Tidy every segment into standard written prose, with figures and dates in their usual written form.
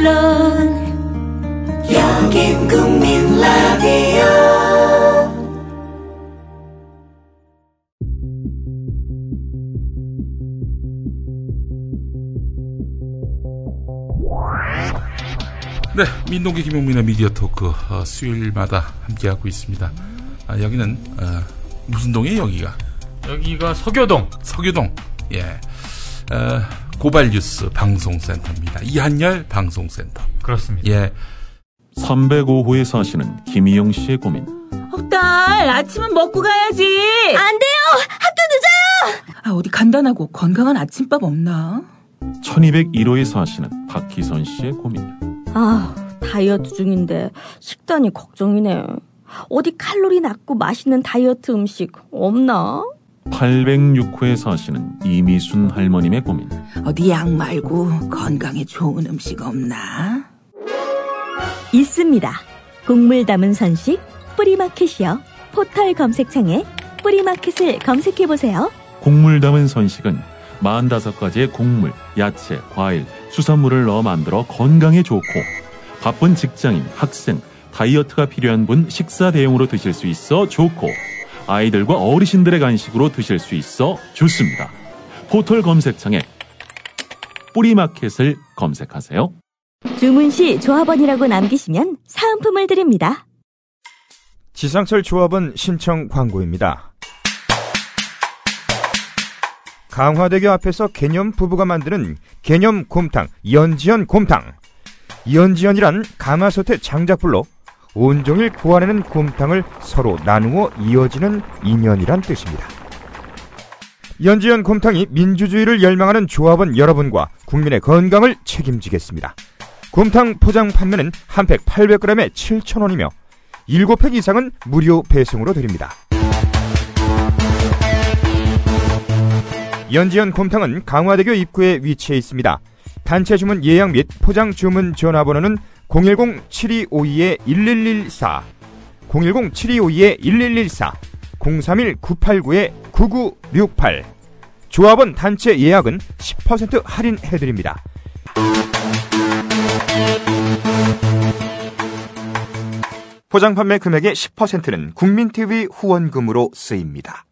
물론 여긴 국민 라디오. 네, 민동기 김용민의 미디어 토크 수요일마다 함께하고 있습니다. 여기는 무슨 동이에요? 여기가 서교동. 예. 고발뉴스 방송센터입니다. 이한열 방송센터. 그렇습니다. 예. 305호에 사시는 김희영 씨의 고민. 딸, 아침은 먹고 가야지. 안 돼요. 학교 늦어요. 어디 간단하고 건강한 아침밥 없나? 1201호에 사시는 박희선 씨의 고민. 다이어트 중인데 식단이 걱정이네. 어디 칼로리 낮고 맛있는 다이어트 음식 없나? 806호에 사시는 이미순 할머님의 고민. 어디 약 말고 건강에 좋은 음식 없나? 있습니다. 곡물 담은 선식 뿌리마켓이요. 포털 검색창에 뿌리마켓을 검색해보세요. 곡물 담은 선식은 45가지의 곡물, 야채, 과일, 수산물을 넣어 만들어 건강에 좋고 바쁜 직장인, 학생, 다이어트가 필요한 분 식사 대용으로 드실 수 있어 좋고 아이들과 어르신들의 간식으로 드실 수 있어 좋습니다. 포털 검색창에 뿌리마켓을 검색하세요. 주문 시 조합원이라고 남기시면 사은품을 드립니다. 지상철 조합원 신청 광고입니다. 강화대교 앞에서 개념 부부가 만드는 개념 곰탕 연지연 곰탕. 연지연이란 가마솥의 장작불로 온종일 구워내는 곰탕을 서로 나누어 이어지는 인연이란 뜻입니다. 연지연 곰탕이 민주주의를 열망하는 조합원 여러분과 국민의 건강을 책임지겠습니다. 곰탕 포장 판매는 한 팩 800g에 7,000원이며 7팩 이상은 무료 배송으로 드립니다. 연지연 곰탕은 강화대교 입구에 위치해 있습니다. 단체 주문 예약 및 포장 주문 전화번호는 010-7252-1114, 010-7252-1114, 031-989-9968. 조합원 단체 예약은 10% 할인해드립니다. 포장 판매 금액의 10%는 국민TV 후원금으로 쓰입니다.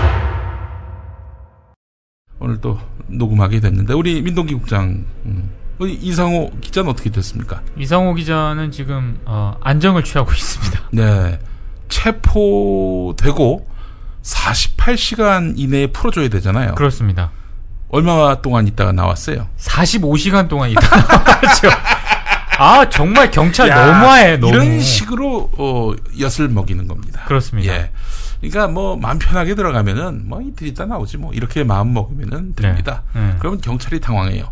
오늘 또 녹음하게 됐는데 우리 민동기 국장, 우리 이상호 기자는 어떻게 됐습니까? 이상호 기자는 지금 안정을 취하고 있습니다. 네, 체포되고 48시간 이내에 풀어줘야 되잖아요. 그렇습니다. 얼마 동안 있다가 나왔어요? 45시간 동안 있다가 나왔죠. 정말 경찰 너무해. 너무. 이런 식으로 엿을 먹이는 겁니다. 그렇습니다. 예. 그러니까 뭐 마음 편하게 들어가면은 뭐 이틀 있다 나오지 뭐 이렇게 마음 먹으면은 됩니다. 그러면 경찰이 당황해요.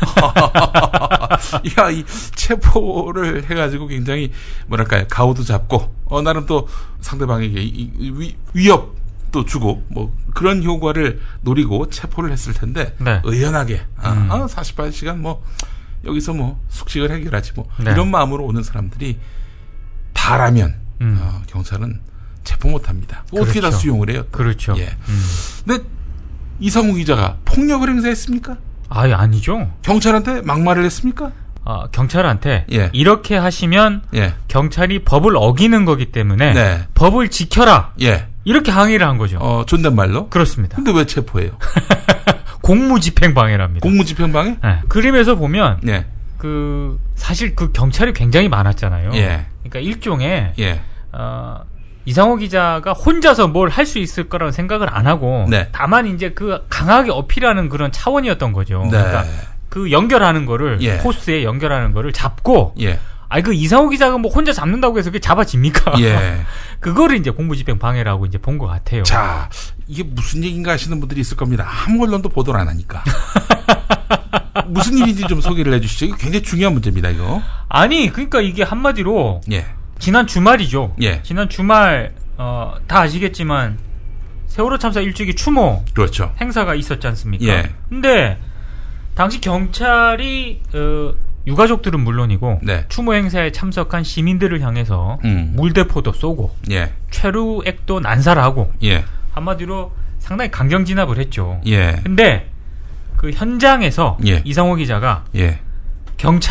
이 체포를 해가지고 굉장히 뭐랄까요, 가오도 잡고 나름 또 상대방에게 위협도 주고 뭐 그런 효과를 노리고 체포를 했을 텐데 의연하게 48시간 뭐 여기서 뭐 숙식을 해결하지 뭐 이런 마음으로 오는 사람들이 다라면 경찰은 체포 못합니다. 그렇죠. 어떻게 다 수용을 해요? 그렇죠. 예. 근데 이상우 기자가 폭력을 행사했습니까? 아니죠. 경찰한테 막말을 했습니까? 경찰한테 이렇게 하시면 경찰이 법을 어기는 거기 때문에 법을 지켜라. 이렇게 항의를 한 거죠. 존댓말로? 그렇습니다. 근데 왜 체포해요? 공무집행방해랍니다. 공무집행방해? 네. 그림에서 보면 사실 그 경찰이 굉장히 많았잖아요. 그러니까 일종의 이상호 기자가 혼자서 뭘 할 수 있을 거라는 생각을 안 하고 다만 이제 그 강하게 어필하는 그런 차원이었던 거죠. 그러니까 그 연결하는 거를 코스에 연결하는 거를 잡고 그 이상호 기자가 뭐 혼자 잡는다고 해서 그게 잡아집니까? 그거를 이제 공무집행 방해라고 이제 본 것 같아요. 자, 이게 무슨 얘기인가 하시는 분들이 있을 겁니다. 아무 언론도 보도를 안 하니까. 무슨 일인지 좀 소개를 해주시죠. 이거 굉장히 중요한 문제입니다, 이거. 그러니까 이게 한마디로 지난 주말이죠. 지난 주말 다 아시겠지만 세월호 참사 1주기 추모 그렇죠. 행사가 있었지 않습니까? 근데 당시 경찰이 유가족들은 물론이고 추모 행사에 참석한 시민들을 향해서 물대포도 쏘고 최루액도 난사하고 한마디로 상당히 강경 진압을 했죠. 근데 그 현장에서 이상호 기자가 경찰이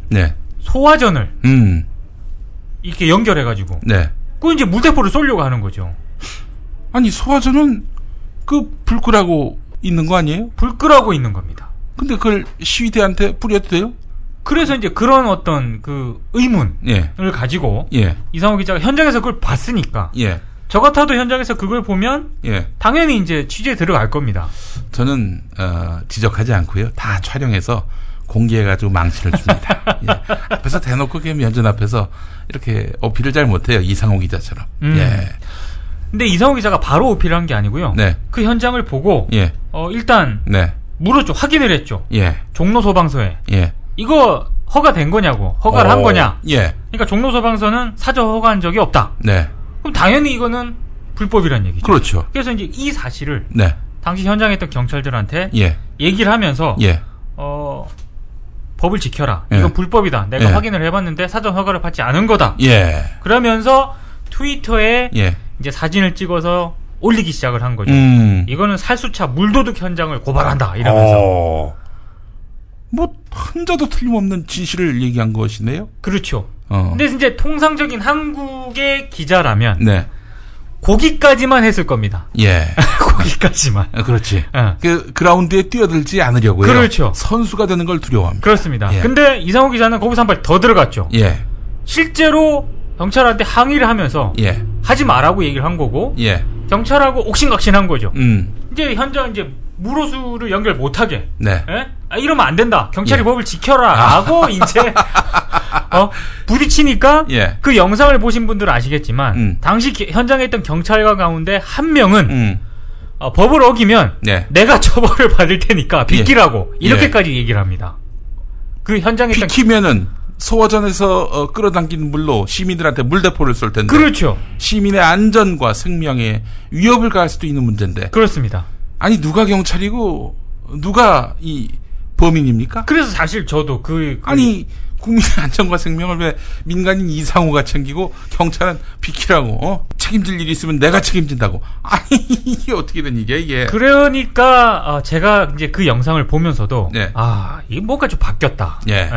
네. 소화전을 이렇게 연결해가지고 네. 그 이제 물대포를 쏘려고 하는 거죠. 아니 소화전은 그 불 끄라고 있는 거 아니에요? 불 끄라고 있는 겁니다. 근데 그걸 시위대한테 뿌려도 돼요? 그래서 이제 그런 어떤 그 의문을 예. 가지고 예. 이상호 기자가 현장에서 그걸 봤으니까 예. 저 같아도 현장에서 그걸 보면 예. 당연히 이제 취재에 들어갈 겁니다. 저는 지적하지 않고요. 다 촬영해서 공개해가지고 망치를 줍니다. 예. 앞에서 대놓고 면전 앞에서 이렇게 어필을 잘 못해요. 이상호 기자처럼. 예. 근데 이상호 기자가 바로 어필을 한 게 아니고요. 네. 그 현장을 보고 예. 일단 네. 물었죠. 확인을 했죠. 예. 종로 소방서에. 예. 이거 허가된 거냐고. 허가를 한 거냐. 예. 그러니까 종로 소방서는 사전 허가한 적이 없다. 네. 그럼 당연히 이거는 불법이란 얘기죠. 그렇죠. 그래서 이제 이 사실을 네. 당시 현장에 있던 경찰들한테 예. 얘기를 하면서 예. 법을 지켜라. 예. 이건 불법이다. 내가 예. 확인을 해봤는데 사전 허가를 받지 않은 거다. 예. 그러면서 트위터에 예. 이제 사진을 찍어서 올리기 시작을 한 거죠. 이거는 살수차 물도둑 현장을 고발한다. 이러면서. 뭐 한자도 틀림없는 진실을 얘기한 것이네요. 그렇죠. 근데 이제 통상적인 한국의 기자라면 네. 거기까지만 했을 겁니다. 예. 거기까지만. 그렇지. 그 그라운드에 뛰어들지 않으려고요. 그렇죠. 선수가 되는 걸 두려워합니다. 그렇습니다. 예. 근데 이상호 기자는 거기서 한 발 더 들어갔죠. 예. 실제로 경찰한테 항의를 하면서 예. 하지 마라고 얘기를 한 거고 예. 경찰하고 옥신각신한 거죠. 이제 현장 이제 물호수를 연결 못하게. 네. 예? 이러면 안 된다. 경찰이 예. 법을 지켜라라고 이제 부딪히니까 예. 그 영상을 보신 분들은 아시겠지만 당시 현장에 있던 경찰관 가운데 한 명은 법을 어기면 네. 내가 처벌을 받을 테니까 비키라고 이렇게까지 얘기를 합니다. 그 현장에 있던 비키면은 소화전에서 끌어당긴 물로 시민들한테 물대포를 쏠 텐데. 그렇죠. 시민의 안전과 생명에 위협을 가할 수도 있는 문제인데. 그렇습니다. 아니 누가 경찰이고 누가 이 범인입니까? 그래서 사실 저도 아니 국민의 안전과 생명을 왜 민간인 이상호가 챙기고 경찰은 비키라고 책임질 일이 있으면 내가 책임진다고. 아니 이게 어떻게 된 일이야 이게. 그러니까 제가 이제 그 영상을 보면서도 네. 이게 뭔가 좀 바뀌었다. 예.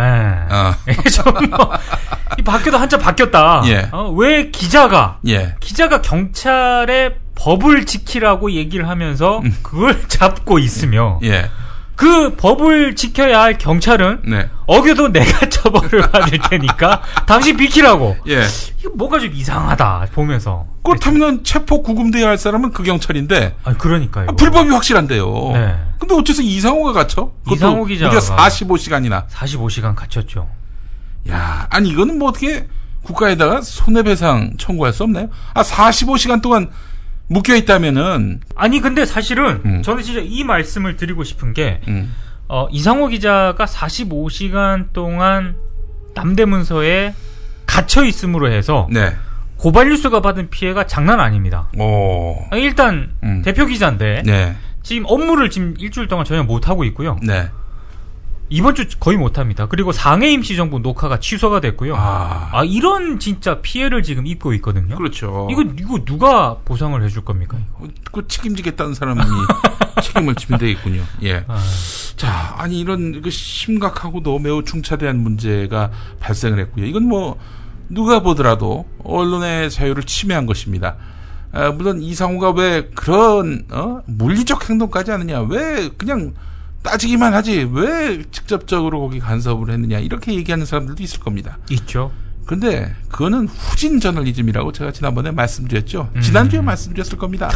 이 바뀌어도 한참 바뀌었다. 예. 왜 기자가 예. 경찰의 법을 지키라고 얘기를 하면서 그걸 잡고 있으며 예. 그 법을 지켜야 할 경찰은 네. 어겨도 내가 처벌을 받을 테니까 당신 비키라고. 예. 이거 뭐가 좀 이상하다 보면서. 그렇다면 체포 구금돼야 할 사람은 그 경찰인데. 그러니까요. 불법이 확실한데요. 네. 근데 어째서 이상호가 갇혀? 이상호 기자가 45시간이나. 45시간 갇혔죠. 야, 아니 이거는 뭐 어떻게 국가에다가 손해배상 청구할 수 없나요? 45시간 동안 묶여 있다면은. 아니 근데 사실은 저는 진짜 이 말씀을 드리고 싶은 게 이상호 기자가 45시간 동안 남대문서에 갇혀 있음으로 해서 네. 고발뉴스가 받은 피해가 장난 아닙니다. 일단 대표 기자인데 네. 지금 업무를 지금 일주일 동안 전혀 못 하고 있고요. 네. 이번 주 거의 못 합니다. 그리고 상해 임시정부 녹화가 취소가 됐고요. 이런 진짜 피해를 지금 입고 있거든요. 그렇죠. 이거 누가 보상을 해줄 겁니까? 이거? 그 책임지겠다는 사람이 책임을 지면 되겠군요. 예. 자, 아니 이런 심각하고도 매우 중차대한 문제가 발생을 했고요. 이건 뭐 누가 보더라도 언론의 자유를 침해한 것입니다. 물론 이상호가 왜 그런 물리적 행동까지 하느냐? 왜 그냥 따지기만 하지 왜 직접적으로 거기 간섭을 했느냐 이렇게 얘기하는 사람들도 있을 겁니다. 있죠. 근데 그거는 후진 저널리즘이라고 제가 지난번에 말씀드렸죠. 지난주에 말씀드렸을 겁니다.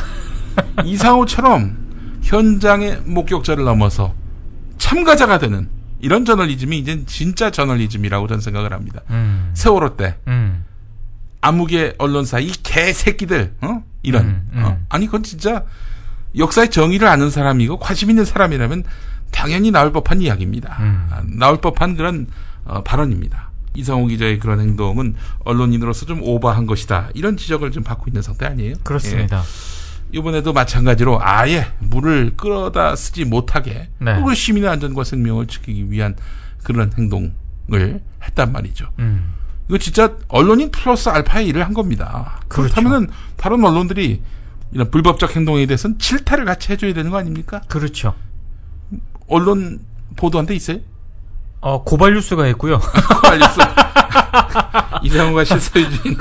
이상호처럼 현장의 목격자를 넘어서 참가자가 되는 이런 저널리즘이 이제 진짜 저널리즘이라고 저는 생각을 합니다. 세월호 때 암흑의 언론사 이 개새끼들 이런 아니 그건 진짜 역사의 정의를 아는 사람이고 관심 있는 사람이라면 당연히 나올 법한 이야기입니다. 나올 법한 그런 발언입니다. 이상호 기자의 그런 행동은 언론인으로서 좀 오버한 것이다. 이런 지적을 좀 받고 있는 상태 아니에요? 그렇습니다. 예. 이번에도 마찬가지로 아예 물을 끌어다 쓰지 못하게 네. 그리고 시민의 안전과 생명을 지키기 위한 그런 행동을 했단 말이죠. 이거 진짜 언론인 플러스 알파의 일을 한 겁니다. 그렇죠. 그렇다면 다른 언론들이 이런 불법적 행동에 대해서는 질타를 같이 해줘야 되는 거 아닙니까? 그렇죠. 언론 보도한 데 있어요? 고발뉴스가 했고요. 고발뉴스. 이상호가 실소유주인.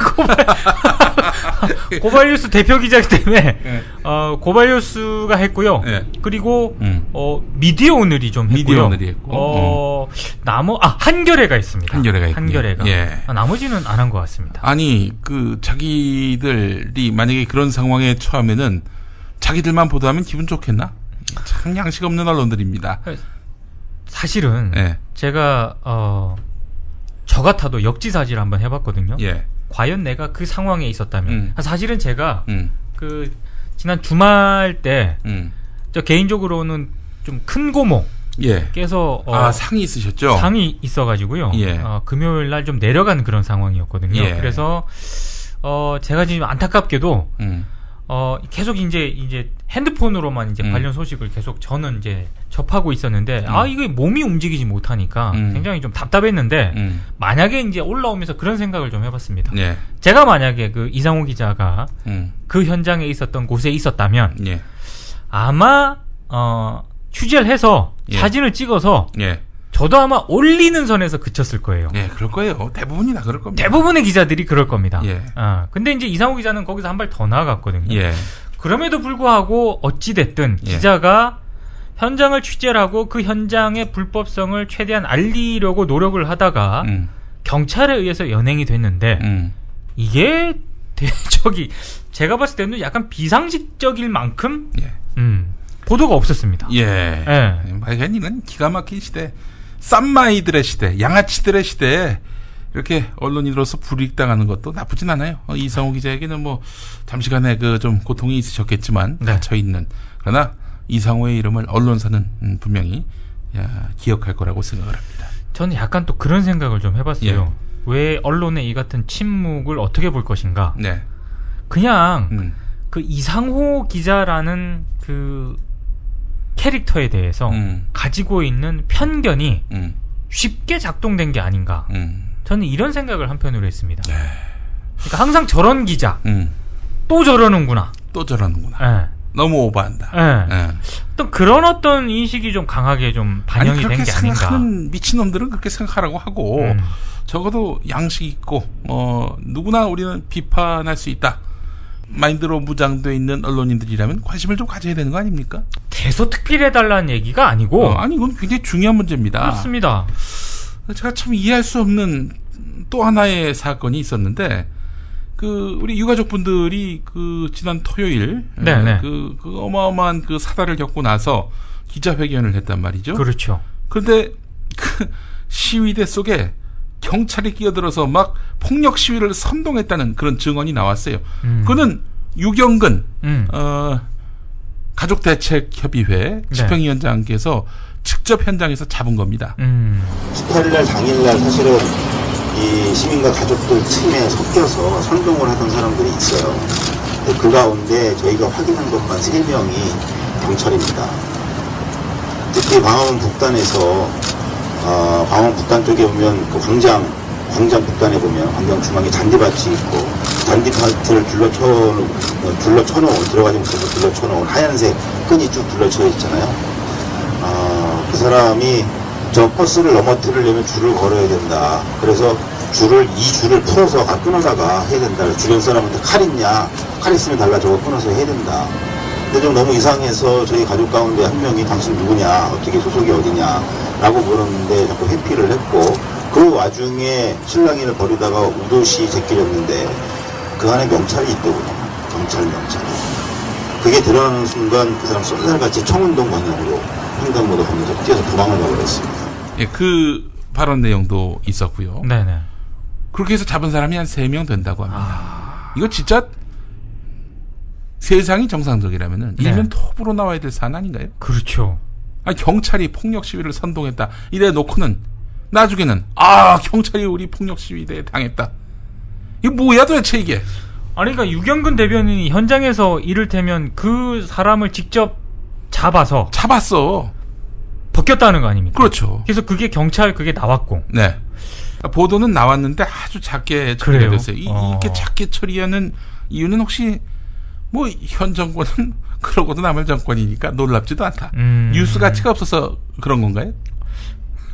고발뉴스 대표 기자이기 때문에 네. 고발뉴스가 했고요. 네. 그리고 미디어 오늘이 좀 했고요. 미디어 오늘이 했고. 한겨레가 있습니다. 한겨레가 있군요. 한겨레가. 예. 나머지는 안 한 것 같습니다. 아니 자기들이 만약에 그런 상황에 처하면은 자기들만 보도하면 기분 좋겠나? 참 양식 없는 언론들입니다. 사실은 네. 제가 저 같아도 역지사지를 한번 해봤거든요. 예. 과연 내가 그 상황에 있었다면 사실은 제가 그 지난 주말 때 저 개인적으로는 좀 큰 고모께서 상이 있으셨죠? 상이 있어가지고요. 예. 금요일 날 좀 내려간 그런 상황이었거든요. 예. 그래서 제가 지금 안타깝게도 계속 이제 핸드폰으로만 이제 관련 소식을 계속 저는 이제 접하고 있었는데 이게 몸이 움직이지 못하니까 굉장히 좀 답답했는데 만약에 이제 올라오면서 그런 생각을 좀 해봤습니다. 예. 제가 만약에 그 이상호 기자가 그 현장에 있었던 곳에 있었다면 예. 아마 취재를 해서 예. 사진을 찍어서 예. 저도 아마 올리는 선에서 그쳤을 거예요. 네, 그럴 거예요. 대부분이 다 그럴 겁니다. 대부분의 기자들이 그럴 겁니다. 예. 근데 이제 이상호 기자는 거기서 한 발 더 나아갔거든요. 예. 그럼에도 불구하고 어찌됐든 예. 기자가 현장을 취재를 하고 그 현장의 불법성을 최대한 알리려고 노력을 하다가 경찰에 의해서 연행이 됐는데 이게 제가 봤을 때는 약간 비상식적일 만큼 예. 보도가 없었습니다. 예. 이건 기가 막힌 시대, 쌈마이들의 시대, 양아치들의 시대에 이렇게 언론인으로서 불이익당하는 것도 나쁘진 않아요. 이상호 기자에게는 뭐 잠시간의 그 좀 고통이 있으셨겠지만 네. 갇혀 있는, 그러나 이상호의 이름을 언론사는 분명히 기억할 거라고 생각을 합니다. 저는 약간 또 그런 생각을 좀 해봤어요. 예. 왜 언론의 이 같은 침묵을 어떻게 볼 것인가? 네. 그냥 그 이상호 기자라는 그 캐릭터에 대해서 가지고 있는 편견이 쉽게 작동된 게 아닌가. 저는 이런 생각을 한편으로 했습니다. 네. 그러니까 항상 저런 기자, 또 저러는구나. 또 저러는구나. 네. 너무 오버한다. 네. 네. 또 그런 어떤 인식이 좀 강하게 좀 반영이 된 게 아닌가. 그렇게 생각하는 미친놈들은 그렇게 생각하라고 하고 적어도 양식 있고 누구나 우리는 비판할 수 있다 마인드로 무장되어 있는 언론인들이라면 관심을 좀 가져야 되는 거 아닙니까? 대소특필해달라는 얘기가 아니고 아니 이건 굉장히 중요한 문제입니다. 그렇습니다. 제가 참 이해할 수 없는 또 하나의 사건이 있었는데 우리 유가족분들이 지난 토요일 그 어마어마한 그 사달을 겪고 나서 기자회견을 했단 말이죠. 그렇죠. 그런데 그 시위대 속에 경찰이 끼어들어서 막 폭력 시위를 선동했다는 그런 증언이 나왔어요. 그는 유경근 가족대책협의회 집행위원장께서 직접 현장에서 잡은 겁니다. 18일날 당일날 사실은 이 시민과 가족들 틈에 섞여서 선동을 하던 사람들이 있어요. 그 가운데 저희가 확인한 것만 3명이 경찰입니다. 특히 광화문 북단에서 광화문 북단 쪽에 보면 그 광장 북단에 보면 광장 중앙에 잔디밭이 있고 잔디밭을 둘러쳐놓은 들어가지 못해서 둘러쳐놓은 하얀색 끈이 쭉 둘러쳐 있잖아요. 그 사람이 저 버스를 넘어뜨리려면 줄을 걸어야 된다. 그래서 이 줄을 풀어서 끊어다가 해야 된다. 주변 사람한테 칼 있냐? 칼 있으면 달라. 저거 끊어서 해야 된다. 근데 좀 너무 이상해서 저희 가족 가운데 한 명이 당신 누구냐? 어떻게 소속이 어디냐? 라고 물었는데 자꾸 회피를 했고 그 와중에 실랑이를 벌이다가 우도시 제끼렸는데 그 안에 명찰이 있더군요. 경찰. 그게 드러나는 순간 그 사람 쏜살같이 청운동 방향으로 횡단보도 건너서 뛰어서 도망을 가버렸습니다. 예, 그 발언 내용도 있었고요. 네네. 그렇게 해서 잡은 사람이 한 3명 된다고 합니다. 이거 진짜 세상이 정상적이라면은 일면 톱으로 나와야 될 사안 아닌가요? 그렇죠. 경찰이 폭력 시위를 선동했다. 이래 놓고는 나중에는 경찰이 우리 폭력 시위대에 당했다. 이거 뭐야 도대체 이게? 아니 그러니까 유경근 대변인이 현장에서 이를테면 그 사람을 직접 잡았어. 벗겼다는 거 아닙니까? 그렇죠. 그래서 그게 나왔고. 네. 보도는 나왔는데 아주 작게 처리가 됐어요. 이렇게 작게 처리하는 이유는 혹시 뭐 현 정권은 그러고도 남을 정권이니까 놀랍지도 않다. 뉴스 가치가 없어서 그런 건가요?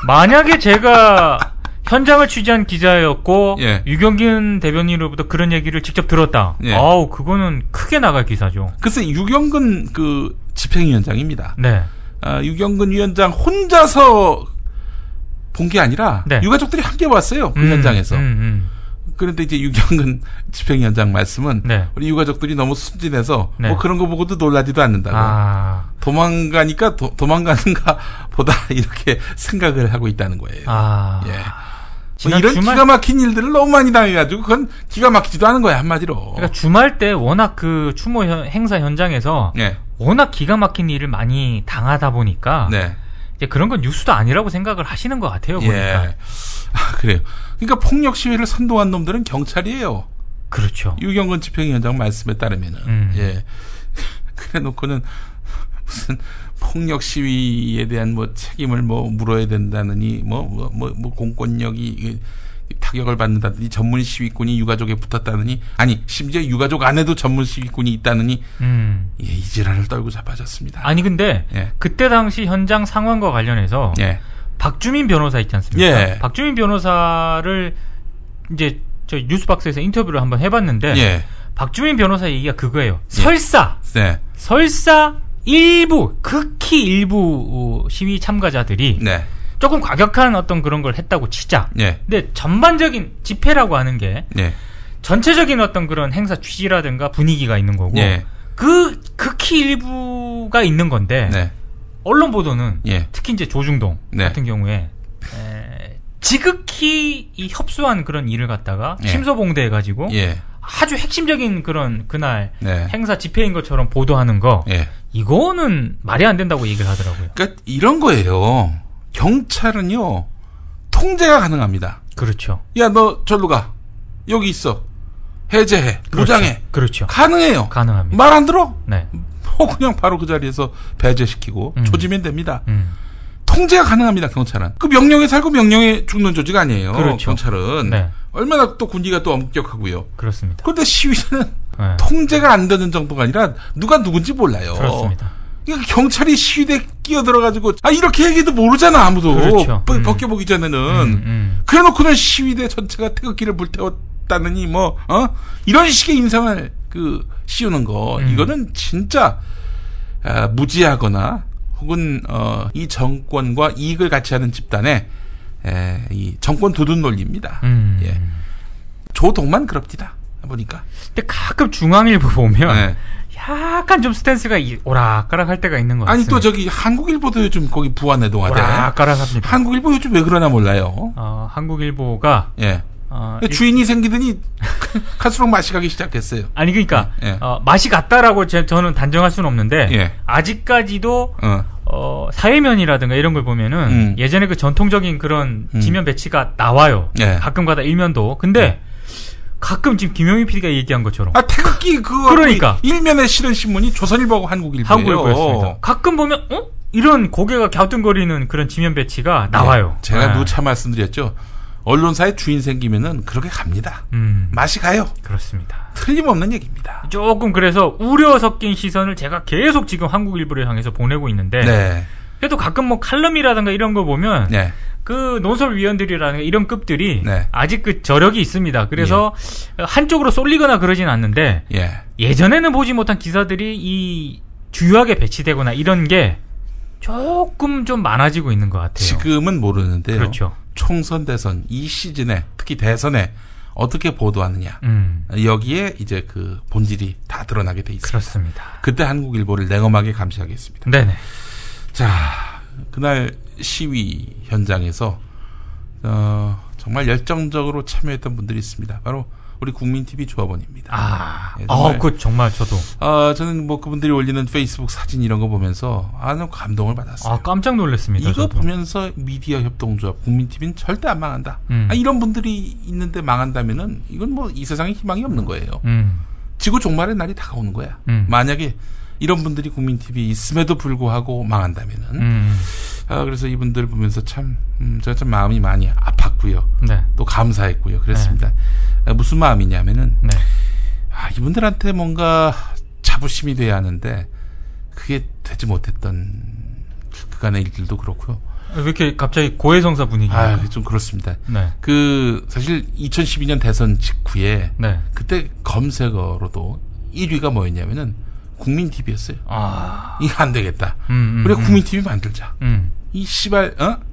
만약에 제가 현장을 취재한 기자였고 예. 유경근 대변인으로부터 그런 얘기를 직접 들었다. 예. 아우 그거는 크게 나갈 기사죠. 글쎄 유경근 그 집행위원장입니다. 네. 유경근 위원장 혼자서 본 게 아니라 네. 유가족들이 함께 왔어요. 그 현장에서. 그런데 이제 유경근 집행위원장 말씀은 네. 우리 유가족들이 너무 순진해서 네. 뭐 그런 거 보고도 놀라지도 않는다고. 도망가니까 도망가는가 보다 이렇게 생각을 하고 있다는 거예요. 예. 뭐 이런 기가 막힌 일들을 너무 많이 당해가지고 그건 기가 막히지도 않은 거야 한마디로. 그러니까 주말 때 워낙 그 추모 행사 현장에서 네. 워낙 기가 막힌 일을 많이 당하다 보니까 네. 이제 그런 건 뉴스도 아니라고 생각을 하시는 것 같아요. 보니까. 예. 그래요. 그러니까 폭력 시위를 선동한 놈들은 경찰이에요. 그렇죠. 유경근 집행위원장 말씀에 따르면은 예. 그래놓고는 무슨 폭력 시위에 대한 뭐 책임을 뭐 물어야 된다느니 뭐 공권력이 타격을 받는다느니 전문 시위꾼이 유가족에 붙었다느니 아니 심지어 유가족 안에도 전문 시위꾼이 있다느니 예, 이지랄을 떨고 자빠졌습니다. 아니 근데 예. 그때 당시 현장 상황과 관련해서 예. 박주민 변호사 있지 않습니까? 예. 박주민 변호사를 이제 저 뉴스박스에서 인터뷰를 한번 해봤는데 예. 박주민 변호사 얘기가 그거예요. 설사 일부 극히 일부 시위 참가자들이 네. 조금 과격한 어떤 그런 걸 했다고 치자. 네. 근데 전반적인 집회라고 하는 게 네. 전체적인 어떤 그런 행사 취지라든가 분위기가 있는 거고 네. 그 극히 일부가 있는 건데 네. 언론 보도는 네. 특히 이제 조중동 네. 같은 경우에 지극히 이 협소한 그런 일을 갖다가 네. 심서봉대해가지고 네. 아주 핵심적인 그런 그날 네. 행사 집회인 것처럼 보도하는 거 네. 이거는 말이 안 된다고 얘기를 하더라고요. 그러니까 이런 거예요. 경찰은요 통제가 가능합니다. 그렇죠. 야 너 절로 가. 여기 있어. 해제해. 그렇죠. 무장해. 그렇죠. 가능해요. 가능합니다. 말 안 들어? 네. 그냥 바로 그 자리에서 배제시키고 조지면 됩니다. 통제가 가능합니다. 경찰은. 그 명령에 살고 명령에 죽는 조직 아니에요. 그렇죠. 경찰은. 네. 얼마나 또 군기가 또 엄격하고요. 그렇습니다. 그런데 시위는 네. 통제가 안 되는 정도가 아니라 누가 누군지 몰라요. 그렇습니다. 그러니까 경찰이 시위대에 끼어들어가지고 이렇게 얘기도 모르잖아 아무도. 그렇죠. 벗겨보기 전에는. 그래놓고는 시위대 전체가 태극기를 불태웠다느니 이런 식의 인상을 씌우는 거 이거는 진짜 무지하거나 혹은 이 정권과 이익을 같이 하는 집단의 이 정권 도둑 논리입니다. 예. 조동만 그럽니다. 보니까. 근데 가끔 중앙일보 보면 네. 약간 좀 스탠스가 오락가락할 때가 있는 것 같아요. 아니 또 저기 한국일보도 요즘 거기 부안해동하대. 오락가락합니다. 한국일보 요즘 왜 그러나 몰라요. 한국일보가 예. 주인이 생기더니 갈수록 맛이 가기 시작했어요. 아니 그러니까 예. 맛이 갔다라고 저는 단정할 수는 없는데 예. 아직까지도 사회면이라든가 이런 걸 보면은 예전에 그 전통적인 그런 지면 배치가 나와요. 예. 가끔가다 일면도. 근데 가끔 지금 김영희 PD가 얘기한 것처럼 태극기 그러니까 일면에 실은 신문이 조선일보하고 한국일보였습니다. 가끔 보면 이런 고개가 갸우뚱거리는 그런 지면 배치가 나와요. 네. 제가 누차 말씀드렸죠. 언론사의 주인 생기면은 그렇게 갑니다. 맛이 가요. 그렇습니다. 틀림없는 얘기입니다. 조금 그래서 우려 섞인 시선을 제가 계속 지금 한국일보를 향해서 보내고 있는데 네. 그래도 가끔 뭐 칼럼이라든가 이런 거 보면 네. 그 논설위원들이라는 이런 급들이 네. 아직 그 저력이 있습니다. 그래서 한쪽으로 쏠리거나 그러진 않는데 예전에는 보지 못한 기사들이 이 주요하게 배치되거나 이런 게 조금 좀 많아지고 있는 것 같아요. 지금은 모르는데요. 그렇죠. 총선 대선 이 시즌에 특히 대선에 어떻게 보도하느냐 여기에 이제 그 본질이 다 드러나게 돼 있습니다. 그렇습니다. 그때 한국일보를 냉엄하게 감시하겠습니다. 네네. 자 그날 시위 현장에서 정말 열정적으로 참여했던 분들이 있습니다. 바로 우리 국민TV 조합원입니다. 그 정말 저도. 저는 뭐 그분들이 올리는 페이스북 사진 이런 거 보면서 너무 감동을 받았어요. 깜짝 놀랐습니다. 이거 저도. 보면서 미디어 협동조합 국민TV는 절대 안 망한다. 이런 분들이 있는데 망한다면은 이건 뭐 이 세상에 희망이 없는 거예요. 지구 종말의 날이 다가오는 거야. 만약에 이런 분들이 국민TV에 있음에도 불구하고 망한다면은. 그래서 이분들 보면서 제가 참 마음이 많이 아팠고요. 네. 또 감사했고요. 그랬습니다. 네. 무슨 마음이냐면은, 네. 이분들한테 뭔가 자부심이 돼야 하는데, 그게 되지 못했던 그간의 일들도 그렇고요. 왜 이렇게 갑자기 고해성사 분위기가? 좀 그렇습니다. 네. 사실 2012년 대선 직후에 네. 그때 검색어로도 1위가 뭐였냐면은 국민 TV였어요. 이거 안 되겠다. 우리가 국민 TV 만들자. 이 씨발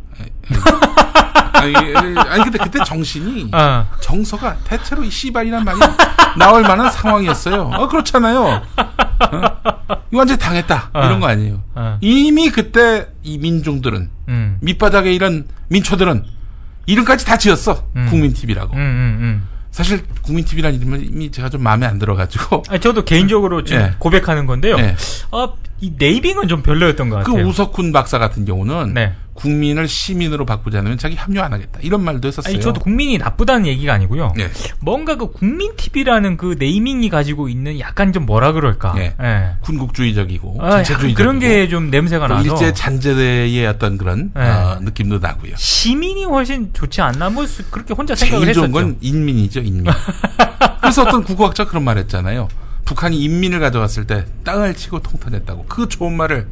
아니 근데 그때 정신이 정서가 대체로 이 씨발이란 말이 나올 만한 상황이었어요. 그렇잖아요. 이거 완전 당했다 이런 거 아니에요. 이미 그때 이 민중들은 밑바닥에 이런 민초들은 이름까지 다 지었어. 국민 TV라고. 사실 국민 TV라는 이름이 제가 좀 마음에 안 들어가지고. 저도 개인적으로 지금 네. 고백하는 건데요. 네. 이 네이밍은 좀 별로였던 것 같아요. 우석훈 박사 같은 경우는 네. 국민을 시민으로 바꾸자면 자기 합류 안 하겠다 이런 말도 했었어요. 저도 국민이 나쁘다는 얘기가 아니고요. 네. 뭔가 그 국민 TV라는 그 네이밍이 가지고 있는 약간 좀 뭐라 그럴까. 네. 네. 군국주의적이고 전체주의적이고 그런 게 좀 냄새가 나서 일제 잔재의 어떤 그런 느낌도 나고요. 시민이 훨씬 좋지 않나 뭐 그렇게 혼자 생각을 했었죠. 제일 좋은 건 인민이죠, 인민. 그래서 어떤 국어학자 그런 말 했잖아요. 북한이 인민을 가져갔을 때 땅을 치고 통탄했다고. 그 좋은 말을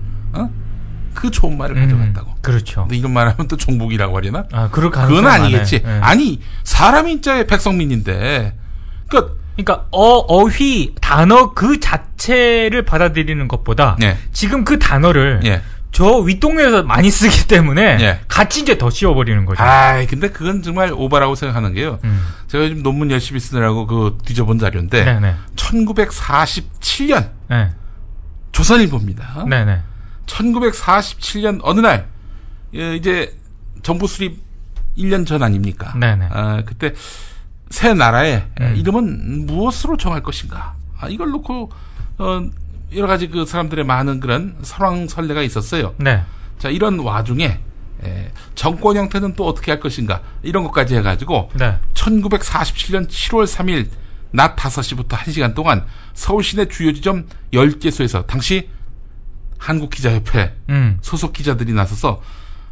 가져갔다고. 그렇죠. 근데 이런 말하면 또 종북이라고 하려나? 그건 아니겠지. 아니 사람이 인자의 백성민인데. 그러니까 어휘 단어 그 자체를 받아들이는 것보다 지금 그 단어를 저 윗동네에서 많이 쓰기 때문에 같이 이제 더 씌워버리는 거죠. 근데 그건 정말 오바라고 생각하는 게요. 제가 요즘 논문 열심히 쓰느라고 뒤져본 자료인데 1947년 조선일보입니다. 1947년 어느 날 이제 정부 수립 1년 전 아닙니까? 그때 새 나라의 이름은 무엇으로 정할 것인가? 이걸 놓고 여러 가지 그 사람들의 많은 그런 설왕설래가 있었어요. 자, 이런 와중에 정권 형태는 또 어떻게 할 것인가 이런 것까지 해가지고 1947년 7월 3일 낮 5시부터 1시간 동안 서울 시내 주요 지점 10개소에서 당시 한국기자협회 소속 기자들이 나서서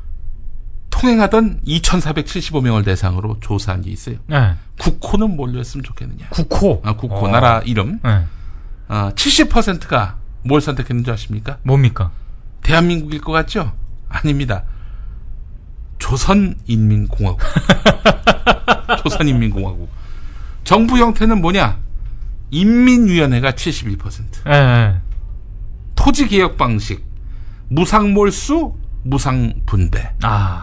통행하던 2,475명을 대상으로 조사한 게 있어요. 국호는 뭘로 했으면 좋겠느냐. 국호? 국호. 나라 이름. 70%가 뭘 선택했는지 아십니까? 뭡니까? 대한민국일 것 같죠? 아닙니다. 조선인민공화국. 조선인민공화국. 정부 형태는 뭐냐? 인민위원회가 71%. 토지개혁 방식, 무상몰수, 무상분배.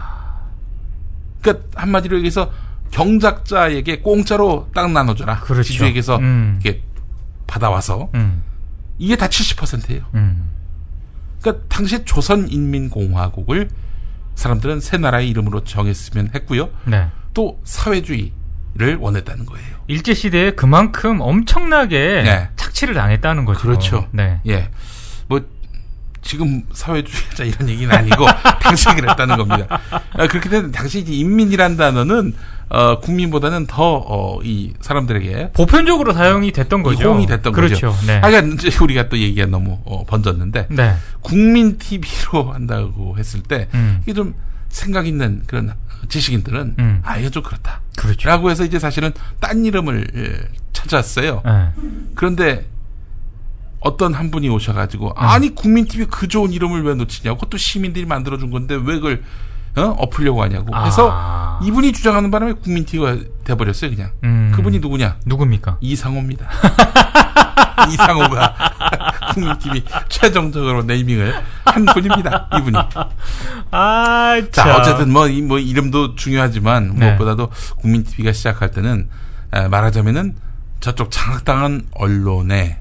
그러니까 한마디로 얘기해서 경작자에게 공짜로 땅 나눠줘라. 그렇죠. 지주에게서 이렇게 받아와서 이게 다 70%예요. 그러니까 당시 조선인민공화국을 사람들은 새 나라의 이름으로 정했으면 했고요. 또 사회주의를 원했다는 거예요. 일제시대에 그만큼 엄청나게 착취를 당했다는 거죠. 그렇죠. 뭐 지금 사회주의자 이런 얘기는 아니고 당시 그랬다는 겁니다. 그렇게 되면 당시 인민이란 단어는 국민보다는 더 이 사람들에게 보편적으로 사용이 됐던 거죠. 호응이 됐던 거죠. 그러니까 이제 우리가 또 얘기가 너무 번졌는데 국민 TV로 한다고 했을 때 이게 좀 생각 있는 그런 지식인들은 이거 좀 그렇다. 라고 해서 이제 사실은 딴 이름을 찾았어요. 그런데 어떤 한 분이 오셔가지고 아니 국민 TV 그 좋은 이름을 왜 놓치냐고. 그것도 시민들이 만들어준 건데 왜 그걸 엎으려고 하냐고 해서 이분이 주장하는 바람에 국민 TV가 돼버렸어요. 그냥 그분이 누굽니까? 이상호입니다. 이상호가 국민 TV 최종적으로 네이밍을 한 분입니다. 이분이. 자 어쨌든 뭐 이름도 중요하지만 무엇보다도 국민 TV가 시작할 때는 말하자면은 저쪽 장악당한 언론의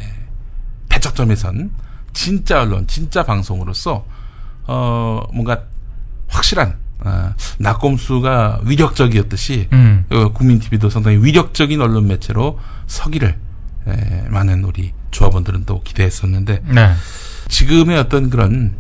대척점에선 진짜 언론, 진짜 방송으로서 뭔가 확실한 낙검수가 위력적이었듯이 국민 TV도 상당히 위력적인 언론 매체로 서기를 많은 우리 조합원들은 또 기대했었는데 지금의 어떤 그런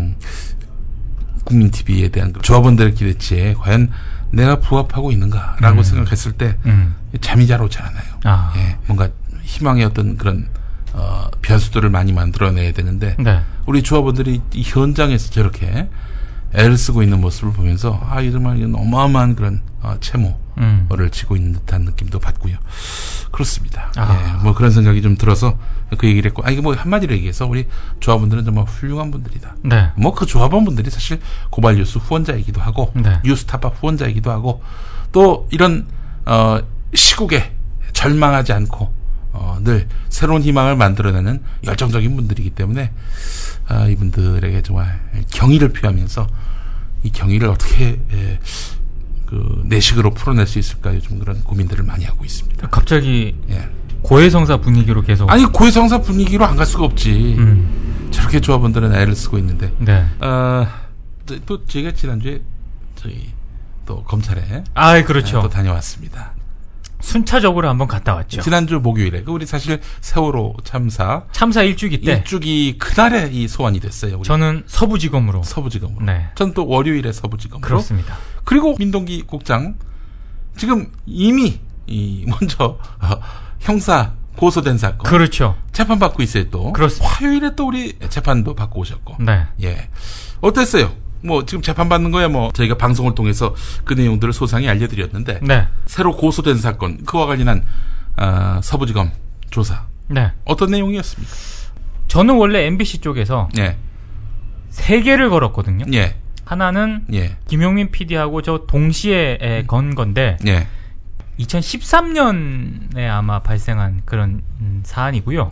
국민 TV에 대한 조합원들의 기대치에 과연 내가 부합하고 있는가라고 생각했을 때 잠이 잘 오지 않아요. 뭔가 희망의 어떤 그런 변수들을 많이 만들어내야 되는데 우리 조합원들이 이 현장에서 저렇게 애를 쓰고 있는 모습을 보면서 정말 어마어마한 그런 채모 를 쥐고 있는 듯한 느낌도 받고요. 그렇습니다. 예, 뭐 그런 생각이 좀 들어서 그 얘기를 했고, 이게 뭐 한마디로 얘기해서 우리 조합원들은 정말 훌륭한 분들이다. 네. 뭐 그 조합원분들이 사실 고발뉴스 후원자이기도 하고, 네. 뉴스타파 후원자이기도 하고, 또 이런 시국에 절망하지 않고 늘 새로운 희망을 만들어내는 열정적인 분들이기 때문에 이분들에게 정말 경의를 표하면서 이 경의를 어떻게 그 내식으로 풀어낼 수 있을까 요즘 그런 고민들을 많이 하고 있습니다. 갑자기 고해성사 분위기로 계속. 아니 고해성사 분위기로 안 갈 수가 없지. 저렇게 조합원들은 애를 쓰고 있는데. 네. 또 제가 지난주에 저희 또 검찰에 그렇죠. 또 다녀왔습니다. 순차적으로 한번 갔다 왔죠. 지난주 목요일에 우리 사실 세월호 참사 1주기 때 1주기 그날에 이 소환이 됐어요. 우리. 저는 서부지검으로. 네. 저는 또 월요일에 서부지검으로. 그렇습니다. 그리고 민동기 국장 지금 이미 먼저 형사 고소된 사건. 그렇죠. 재판받고 있어요 또. 그렇습니다. 화요일에 또 우리 재판도 받고 오셨고. 네. 예. 어땠어요? 뭐 지금 재판받는 거야 뭐 저희가 방송을 통해서 그 내용들을 소상히 알려드렸는데. 네. 새로 고소된 사건 그와 관련한 서부지검 조사. 네. 어떤 내용이었습니까? 저는 원래 MBC 쪽에서 3개를 걸었거든요. 예. 하나는 김용민 PD하고 저 동시에 건 건데 2013년에 아마 발생한 그런 사안이고요.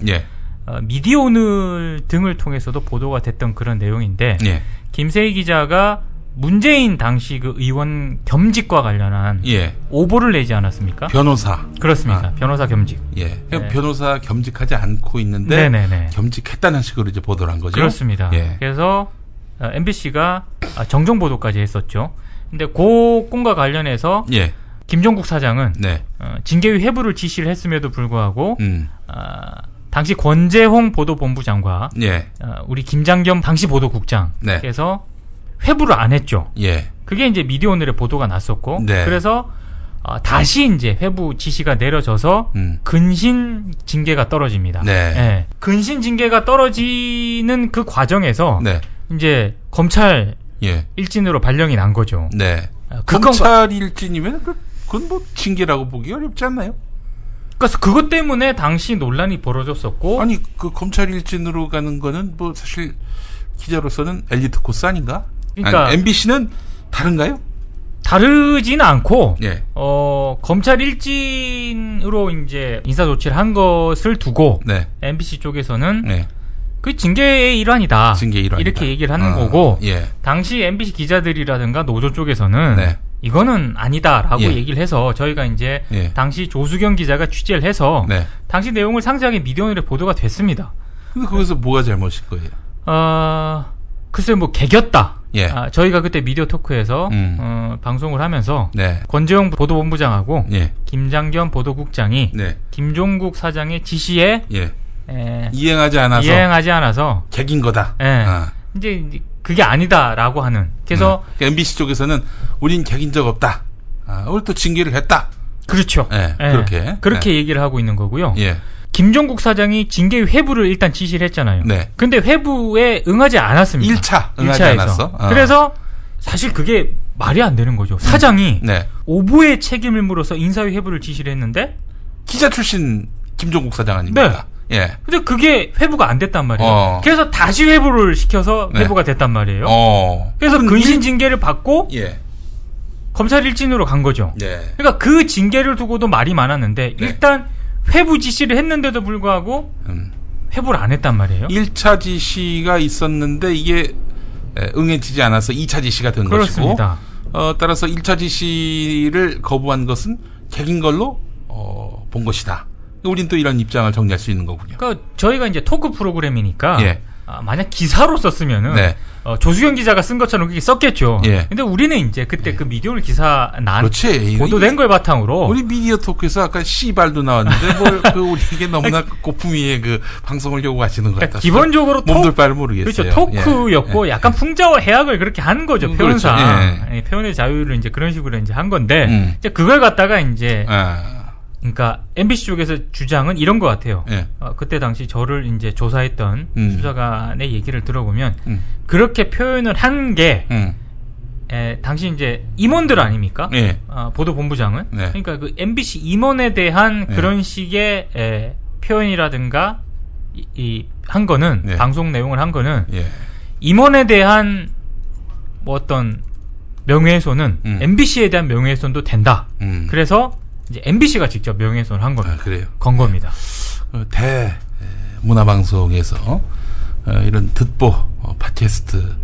미디어오늘 등을 통해서도 보도가 됐던 그런 내용인데 김세희 기자가 문재인 당시 그 의원 겸직과 관련한 오보를 내지 않았습니까? 변호사. 그렇습니다. 변호사 겸직. 변호사 겸직하지 않고 있는데 네네네. 겸직했다는 식으로 이제 보도를 한 거죠. 그렇습니다. 그래서 MBC가 정정 보도까지 했었죠. 근데 그 건과 관련해서 김종국 사장은 징계위 회부를 지시를 했음에도 불구하고 당시 권재홍 보도본부장과 우리 김장겸 당시 보도국장께서 회부를 안 했죠. 그게 이제 미디어오늘의 보도가 났었고 그래서 다시 이제 회부 지시가 내려져서 근신 징계가 떨어집니다. 근신 징계가 떨어지는 그 과정에서 이제 검찰 일진으로 발령이 난 거죠. 검찰 일진이면 그건 뭐 징계라고 보기 어렵지 않나요? 그래서 그것 때문에 당시 논란이 벌어졌었고. 아니 그 검찰 일진으로 가는 거는 뭐 사실 기자로서는 엘리트 코스 아닌가? 그러니까 MBC는 다른가요? 다르지는 않고 검찰 일진으로 이제 인사 조치를 한 것을 두고 MBC 쪽에서는 그 징계의 일환이다. 이렇게 얘기를 하는 거고 당시 MBC 기자들이라든가 노조 쪽에서는 이거는 아니다라고 얘기를 해서 저희가 이제 당시 조수경 기자가 취재를 해서 당시 내용을 상세하게 미디어오늘에 보도가 됐습니다. 근데 거기서 뭐가 잘못인 거예요? 글쎄 뭐 개겼다. 저희가 그때 미디어 토크에서 방송을 하면서 권재용 보도본부장하고 김장겸 보도국장이 김종국 사장의 지시에 이행하지 않아서 개긴 거다. 이제 그게 아니다라고 하는. 그래서 그러니까 MBC 쪽에서는 우린 개긴 적 없다. 오늘 또 징계를 했다. 그렇죠. 그렇게 얘기를 하고 있는 거고요. 김종국 사장이 징계위 회부를 일단 지시를 했잖아요. 근데 회부에 응하지 않았습니다. 1차 응하지 않았어. 그래서 사실 그게 말이 안 되는 거죠. 사장이 오보의 책임을 물어서 인사위 회부를 지시를 했는데 기자 출신 김종국 사장 아닙니까? 근데 그게 회부가 안 됐단 말이에요. 그래서 다시 회부를 시켜서 회부가 됐단 말이에요. 그래서 근신 징계를 받고 검찰 일진으로 간 거죠. 그러니까 그 징계를 두고도 말이 많았는데 일단 회부 지시를 했는데도 불구하고 회부를 안 했단 말이에요. 1차 지시가 있었는데 이게 응해지지 않아서 2차 지시가 된 그렇습니다. 것이고 따라서 1차 지시를 거부한 것은 개긴 걸로 본 것이다. 우린 또 이런 입장을 정리할 수 있는 거군요. 그러니까 저희가 이제 토크 프로그램이니까 만약 기사로 썼으면은 조수경 기자가 쓴 것처럼 그게 썼겠죠. 근데 우리는 이제 그때 그 미디어오늘 기사 보도된 걸 바탕으로 우리 미디어 토크에서 아까 씨발도 나왔는데 뭘 그 우리에게 너무나 고품위의 그 방송을 요구하시는 것 같아서 기본적으로 몸둘 바를 모르겠어요. 그렇죠. 토크였고 약간 풍자와 해악을 그렇게 하는 거죠. 표현상 표현의 자유를 이제 그런 식으로 이제 한 건데 이제 그걸 갖다가 이제 그러니까 MBC 쪽에서 주장은 이런 것 같아요. 그때 당시 저를 이제 조사했던 수사관의 얘기를 들어보면 그렇게 표현을 한 게 당시 이제 임원들 아닙니까? 예. 보도본부장은. 네. 그러니까 그 MBC 임원에 대한 그런 식의 표현이라든가 한 거는 방송 내용을 한 거는 임원에 대한 뭐 어떤 명예훼손은 MBC에 대한 명예훼손도 된다. 그래서 이제 MBC가 직접 명예훼손을 한 겁니다. 그래요? 건 겁니다. 문화방송에서 이런 듣보 팟캐스트에서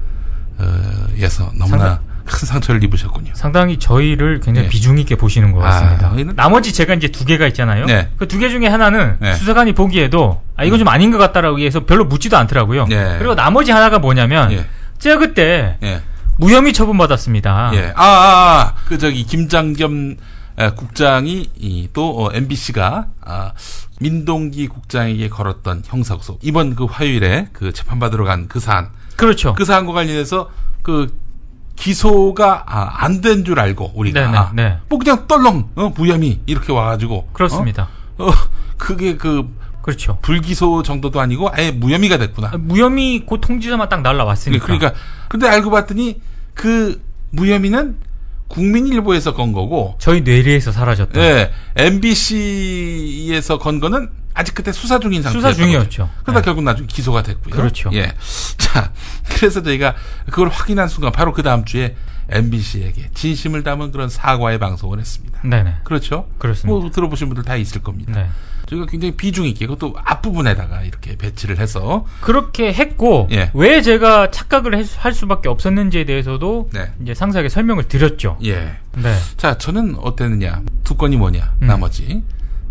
너무나 큰 상처를 입으셨군요. 상당히 저희를 굉장히 비중 있게 보시는 것 같습니다. 나머지 제가 이제 2개가 있잖아요. 그 2개 중에 하나는 수사관이 보기에도 이건 좀 아닌 것 같다라고 해서 별로 묻지도 않더라고요. 그리고 나머지 하나가 뭐냐면 제가 그때 무혐의 처분받았습니다. 그 김장겸 국장이 또 MBC가 민동기 국장에게 걸었던 형사고소, 이번 그 화요일에 그 재판받으러 간 그 사안, 그렇죠. 그 사안과 관련해서 그 기소가 안 된 줄 알고 우리가 뭐 그냥 떨렁 무혐의 이렇게 와가지고 그렇습니다. 그게 그렇죠. 불기소 정도도 아니고 아예 무혐의가 됐구나. 무혐의 그 통지서만 딱 날라왔으니까. 그러니까 근데 알고 봤더니 그 무혐의는 국민일보에서 건 거고 저희 뇌리에서 사라졌다. 네, MBC에서 건 거는 아직 그때 수사 중인 상태였죠. 수사 중이었죠. 그러다 결국 나중에 기소가 됐고요. 그렇죠. 자, 그래서 저희가 그걸 확인한 순간 바로 그 다음 주에 MBC에게 진심을 담은 그런 사과의 방송을 했습니다. 네네. 그렇죠. 그렇습니다. 뭐 들어보신 분들 다 있을 겁니다. 저희가 굉장히 비중 있게 그것도 앞부분에다가 이렇게 배치를 해서 그렇게 했고 왜 제가 착각을 할 수밖에 없었는지에 대해서도 이제 상세하게 설명을 드렸죠. 자, 저는 어땠느냐? 두 건이 뭐냐? 나머지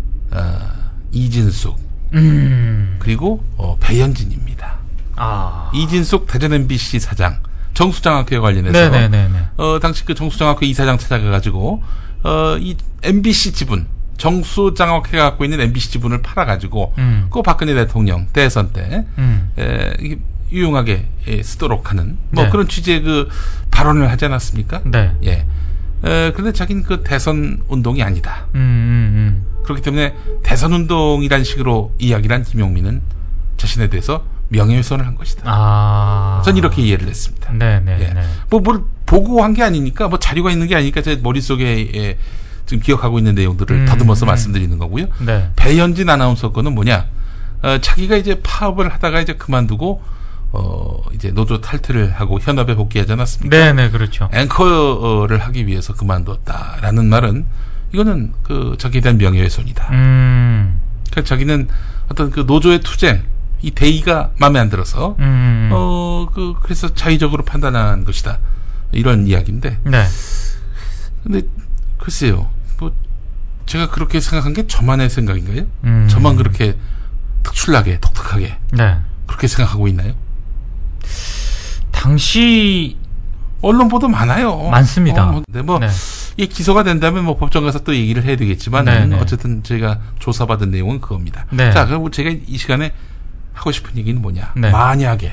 이진숙 그리고 배현진입니다. 이진숙 대전 MBC 사장 정수장학회에 관련해서 당시 그 정수장학회 이사장 찾아가가지고 이 MBC 지분 정수장학회가 갖고 있는 MBC 지분을 팔아가지고 그 박근혜 대통령 대선 때 유용하게 쓰도록 하는 뭐 그런 취지의 그 발언을 하지 않았습니까? 그런데 자기는 그 대선 운동이 아니다. 그렇기 때문에 대선 운동이란 식으로 이야기를 한 김용민은 자신에 대해서 명예훼손을 한 것이다. 전 이렇게 이해를 했습니다. 뭘 보고 한 게 아니니까 뭐 자료가 있는 게 아니니까 제 머릿속에 지금 기억하고 있는 내용들을 더듬어서 말씀드리는 거고요. 배현진 아나운서 거는 뭐냐? 자기가 이제 파업을 하다가 이제 그만두고 이제 노조 탈퇴를 하고 현업에 복귀하지 않았습니까? 그렇죠. 앵커를 하기 위해서 그만두었다라는 말은 이거는 그 자기에 대한 명예훼손이다. 그러니까 자기는 어떤 그 노조의 투쟁, 이 대의가 마음에 안 들어서 그래서 자의적으로 판단한 것이다. 이런 이야기인데. 근데 글쎄요. 뭐 제가 그렇게 생각한 게 저만의 생각인가요? 저만 그렇게 특출나게 독특하게 그렇게 생각하고 있나요? 당시 언론 보도 많아요. 많습니다. 근데 이 기소가 된다면 뭐 법정 가서 또 얘기를 해야 되겠지만 어쨌든 저희가 조사받은 내용은 그겁니다. 자, 그럼 제가 이 시간에 하고 싶은 얘기는 뭐냐? 만약에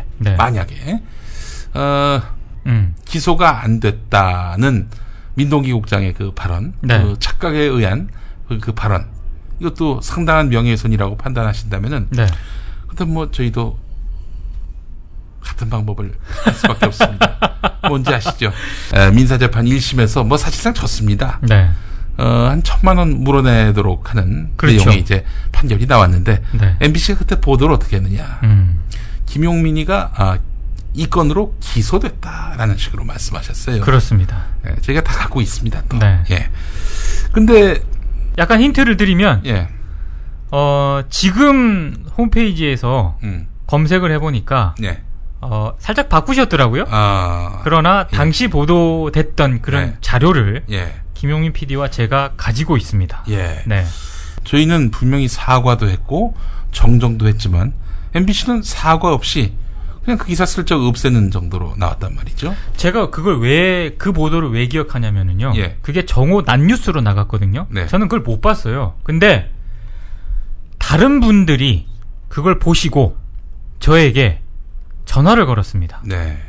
기소가 안 됐다는 민동기 국장의 그 발언, 그 착각에 의한 그 발언, 이것도 상당한 명예훼손이라고 판단하신다면은, 그때 뭐 저희도 같은 방법을 할 수밖에 없습니다. 뭔지 아시죠? 민사재판 1심에서 뭐 사실상 졌습니다. 한 1,000만 원 물어내도록 하는 내용의 이제 판결이 나왔는데, MBC가 그때 보도를 어떻게 했느냐? 김용민이가 이 건으로 기소됐다라는 식으로 말씀하셨어요. 그렇습니다. 저희가 다 갖고 있습니다. 또. 근데 약간 힌트를 드리면 지금 홈페이지에서 검색을 해보니까 살짝 바꾸셨더라고요. 그러나 당시 보도됐던 그런 자료를 김용민 PD와 제가 가지고 있습니다. 저희는 분명히 사과도 했고 정정도 했지만 MBC는 사과 없이 그냥 그 기사 슬쩍 없애는 정도로 나왔단 말이죠. 제가 그걸 그 보도를 왜 기억하냐면요. 그게 정오 난뉴스로 나갔거든요. 저는 그걸 못 봤어요. 근데 다른 분들이 그걸 보시고 저에게 전화를 걸었습니다.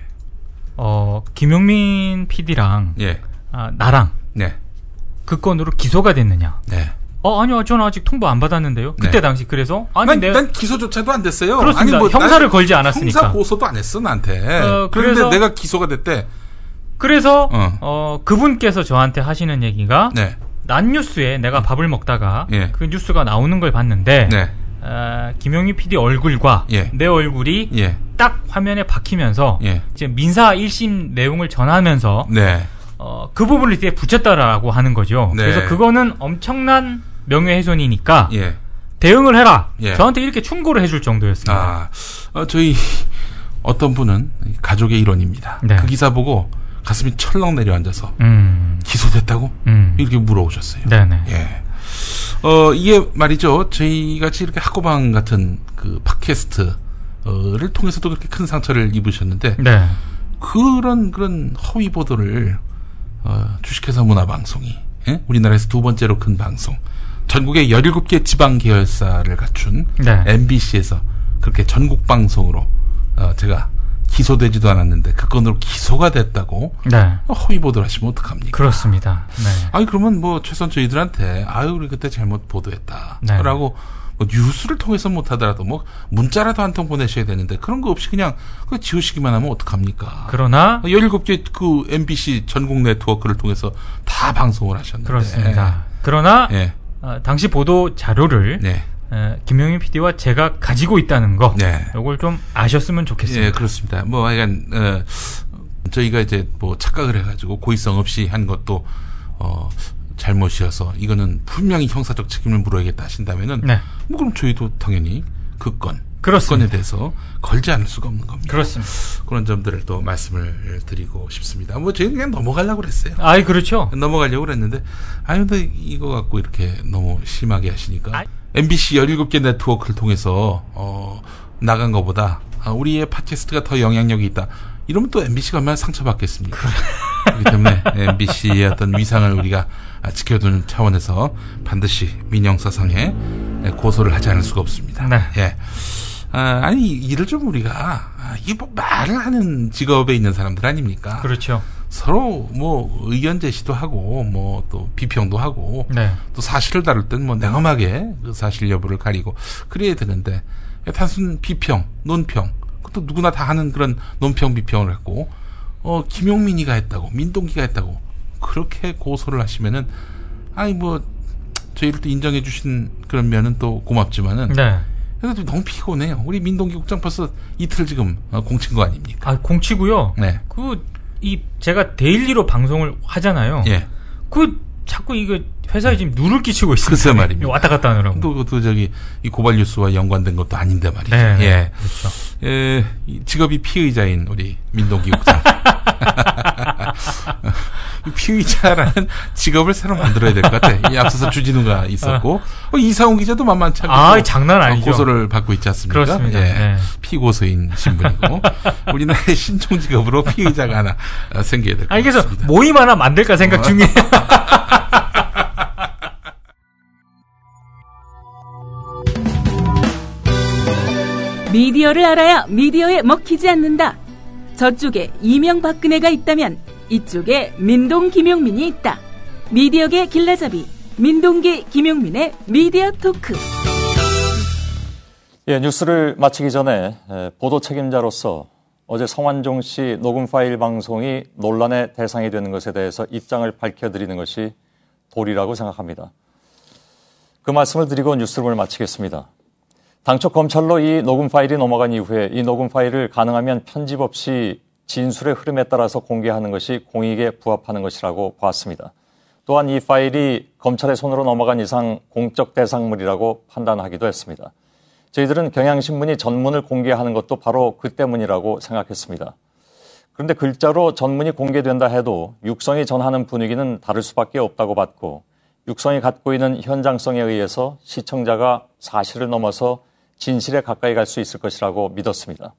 김용민 PD랑 나랑 그 건으로 기소가 됐느냐. 아니요, 저는 아직 통보 안 받았는데요. 그때 당시 그래서 난 기소조차도 안 됐어요. 그렇습니다. 형사를 걸지 않았으니까. 형사 고소도 안 했어 나한테. 그런데 내가 기소가 됐대. 그래서 그분께서 저한테 하시는 얘기가 네. 난 뉴스에 내가 밥을 먹다가 예. 그 뉴스가 나오는 걸 봤는데 네. 김용희 PD 얼굴과 예. 내 얼굴이 예. 딱 화면에 박히면서 예. 이제 민사 1심 내용을 전하면서 네. 그 부분을 이제 붙였다라고 하는 거죠. 네. 그래서 그거는 엄청난 명예훼손이니까 예. 대응을 해라. 예. 저한테 이렇게 충고를 해줄 정도였습니다. 저희 어떤 분은 가족의 일원입니다. 네. 그 기사 보고 가슴이 철렁 내려앉아서 기소됐다고? 이렇게 물어오셨어요. 네네. 예. 이게 말이죠. 저희 같이 이렇게 학고방 같은 그 팟캐스트를 통해서도 그렇게 큰 상처를 입으셨는데 네. 그런 허위 보도를 주식회사 문화방송이 우리나라에서 두 번째로 큰 방송 전국의 17개 지방 계열사를 갖춘 네. MBC에서 그렇게 전국 방송으로 제가 기소되지도 않았는데 그 건으로 기소가 됐다고 네. 허위 보도를 하시면 어떡합니까? 그렇습니다. 네. 아니 그러면 뭐 최소한 저희들한테 우리 그때 잘못 보도했다라고 뭐 뉴스를 통해서 못하더라도 뭐 문자라도 한 통 보내셔야 되는데 그런 거 없이 그냥 지우시기만 하면 어떡합니까? 그러나 17개 그 MBC 전국 네트워크를 통해서 다 방송을 하셨는데 그렇습니다. 그러나 예. 당시 보도 자료를 네. 김용희 PD와 제가 가지고 있다는 거, 네. 이걸 좀 아셨으면 좋겠습니다. 예, 그렇습니다. 뭐 하여간 저희가 이제 뭐 착각을 해가지고 고의성 없이 한 것도 잘못이어서 이거는 분명히 형사적 책임을 물어야겠다 하신다면은 네. 뭐 그럼 저희도 당연히 그 그렇습니다. 건에 대해서 걸지 않을 수가 없는 겁니다. 그렇습니다. 그런 점들을 또 말씀을 드리고 싶습니다. 뭐 저희는 그냥 넘어가려고 그랬어요. 그렇죠. 넘어가려고 그랬는데 근데 이거 갖고 이렇게 너무 심하게 하시니까 MBC 17개 네트워크를 통해서 나간 것보다 우리의 팟캐스트가 더 영향력이 있다. 이러면 또 MBC가 얼마나 상처받겠습니까? 그렇기 때문에 MBC의 어떤 위상을 우리가 지켜두는 차원에서 반드시 민형사상에 고소를 하지 않을 수가 없습니다. 네. 예. 아니 이를 좀 우리가 이게 뭐 말을 하는 직업에 있는 사람들 아닙니까? 그렇죠. 서로 뭐 의견 제시도 하고 뭐 또 비평도 하고 네. 또 사실을 다룰 땐 뭐 냉엄하게 그 사실 여부를 가리고 그래야 되는데 단순 비평, 논평 그것도 누구나 다 하는 그런 논평 비평을 했고 김용민이가 했다고 민동기가 했다고 그렇게 고소를 하시면은 뭐 저희를 또 인정해 주신 그런 면은 또 고맙지만은 네. 그래도 너무 피곤해요. 우리 민동기 국장 벌써 이틀 지금 공친 거 아닙니까? 공치고요. 네. 제가 데일리로 방송을 하잖아요. 예. 자꾸 이거 회사에 지금 누를 끼치고 있습니다. 글쎄 말입니다. 왔다 갔다 하느라고. 또 이 고발 뉴스와 연관된 것도 아닌데 말이죠. 네. 예. 그렇죠. 직업이 피의자인 우리 민동기 국장. 피의자라는 직업을 새로 만들어야 될 것 같아. 이 앞서서 주진우가 있었고 이상훈 기자도 만만치 않게 장난 아니죠. 고소를 받고 있지 않습니까? 그렇습니다. 예. 네. 피고소인 신분이고 우리나라의 신종 직업으로 피의자가 하나 생겨야 될 것 같습니다. 그래서 모임 하나 만들까 생각 중이에요. 미디어를 알아야 미디어에 먹히지 않는다. 저쪽에 이명박근혜가 있다면 이쪽에 민동 김용민이 있다. 미디어계 길라잡이 민동기 김용민의 미디어 토크. 예, 뉴스를 마치기 전에 보도 책임자로서 어제 성완종 씨 녹음 파일 방송이 논란의 대상이 되는 것에 대해서 입장을 밝혀드리는 것이 도리라고 생각합니다. 그 말씀을 드리고 뉴스룸을 마치겠습니다. 당초 검찰로 이 녹음 파일이 넘어간 이후에 이 녹음 파일을 가능하면 편집 없이 진술의 흐름에 따라서 공개하는 것이 공익에 부합하는 것이라고 보았습니다. 또한 이 파일이 검찰의 손으로 넘어간 이상 공적 대상물이라고 판단하기도 했습니다. 저희들은 경향신문이 전문을 공개하는 것도 바로 그 때문이라고 생각했습니다. 그런데 글자로 전문이 공개된다 해도 육성이 전하는 분위기는 다를 수밖에 없다고 봤고 육성이 갖고 있는 현장성에 의해서 시청자가 사실을 넘어서 진실에 가까이 갈 수 있을 것이라고 믿었습니다.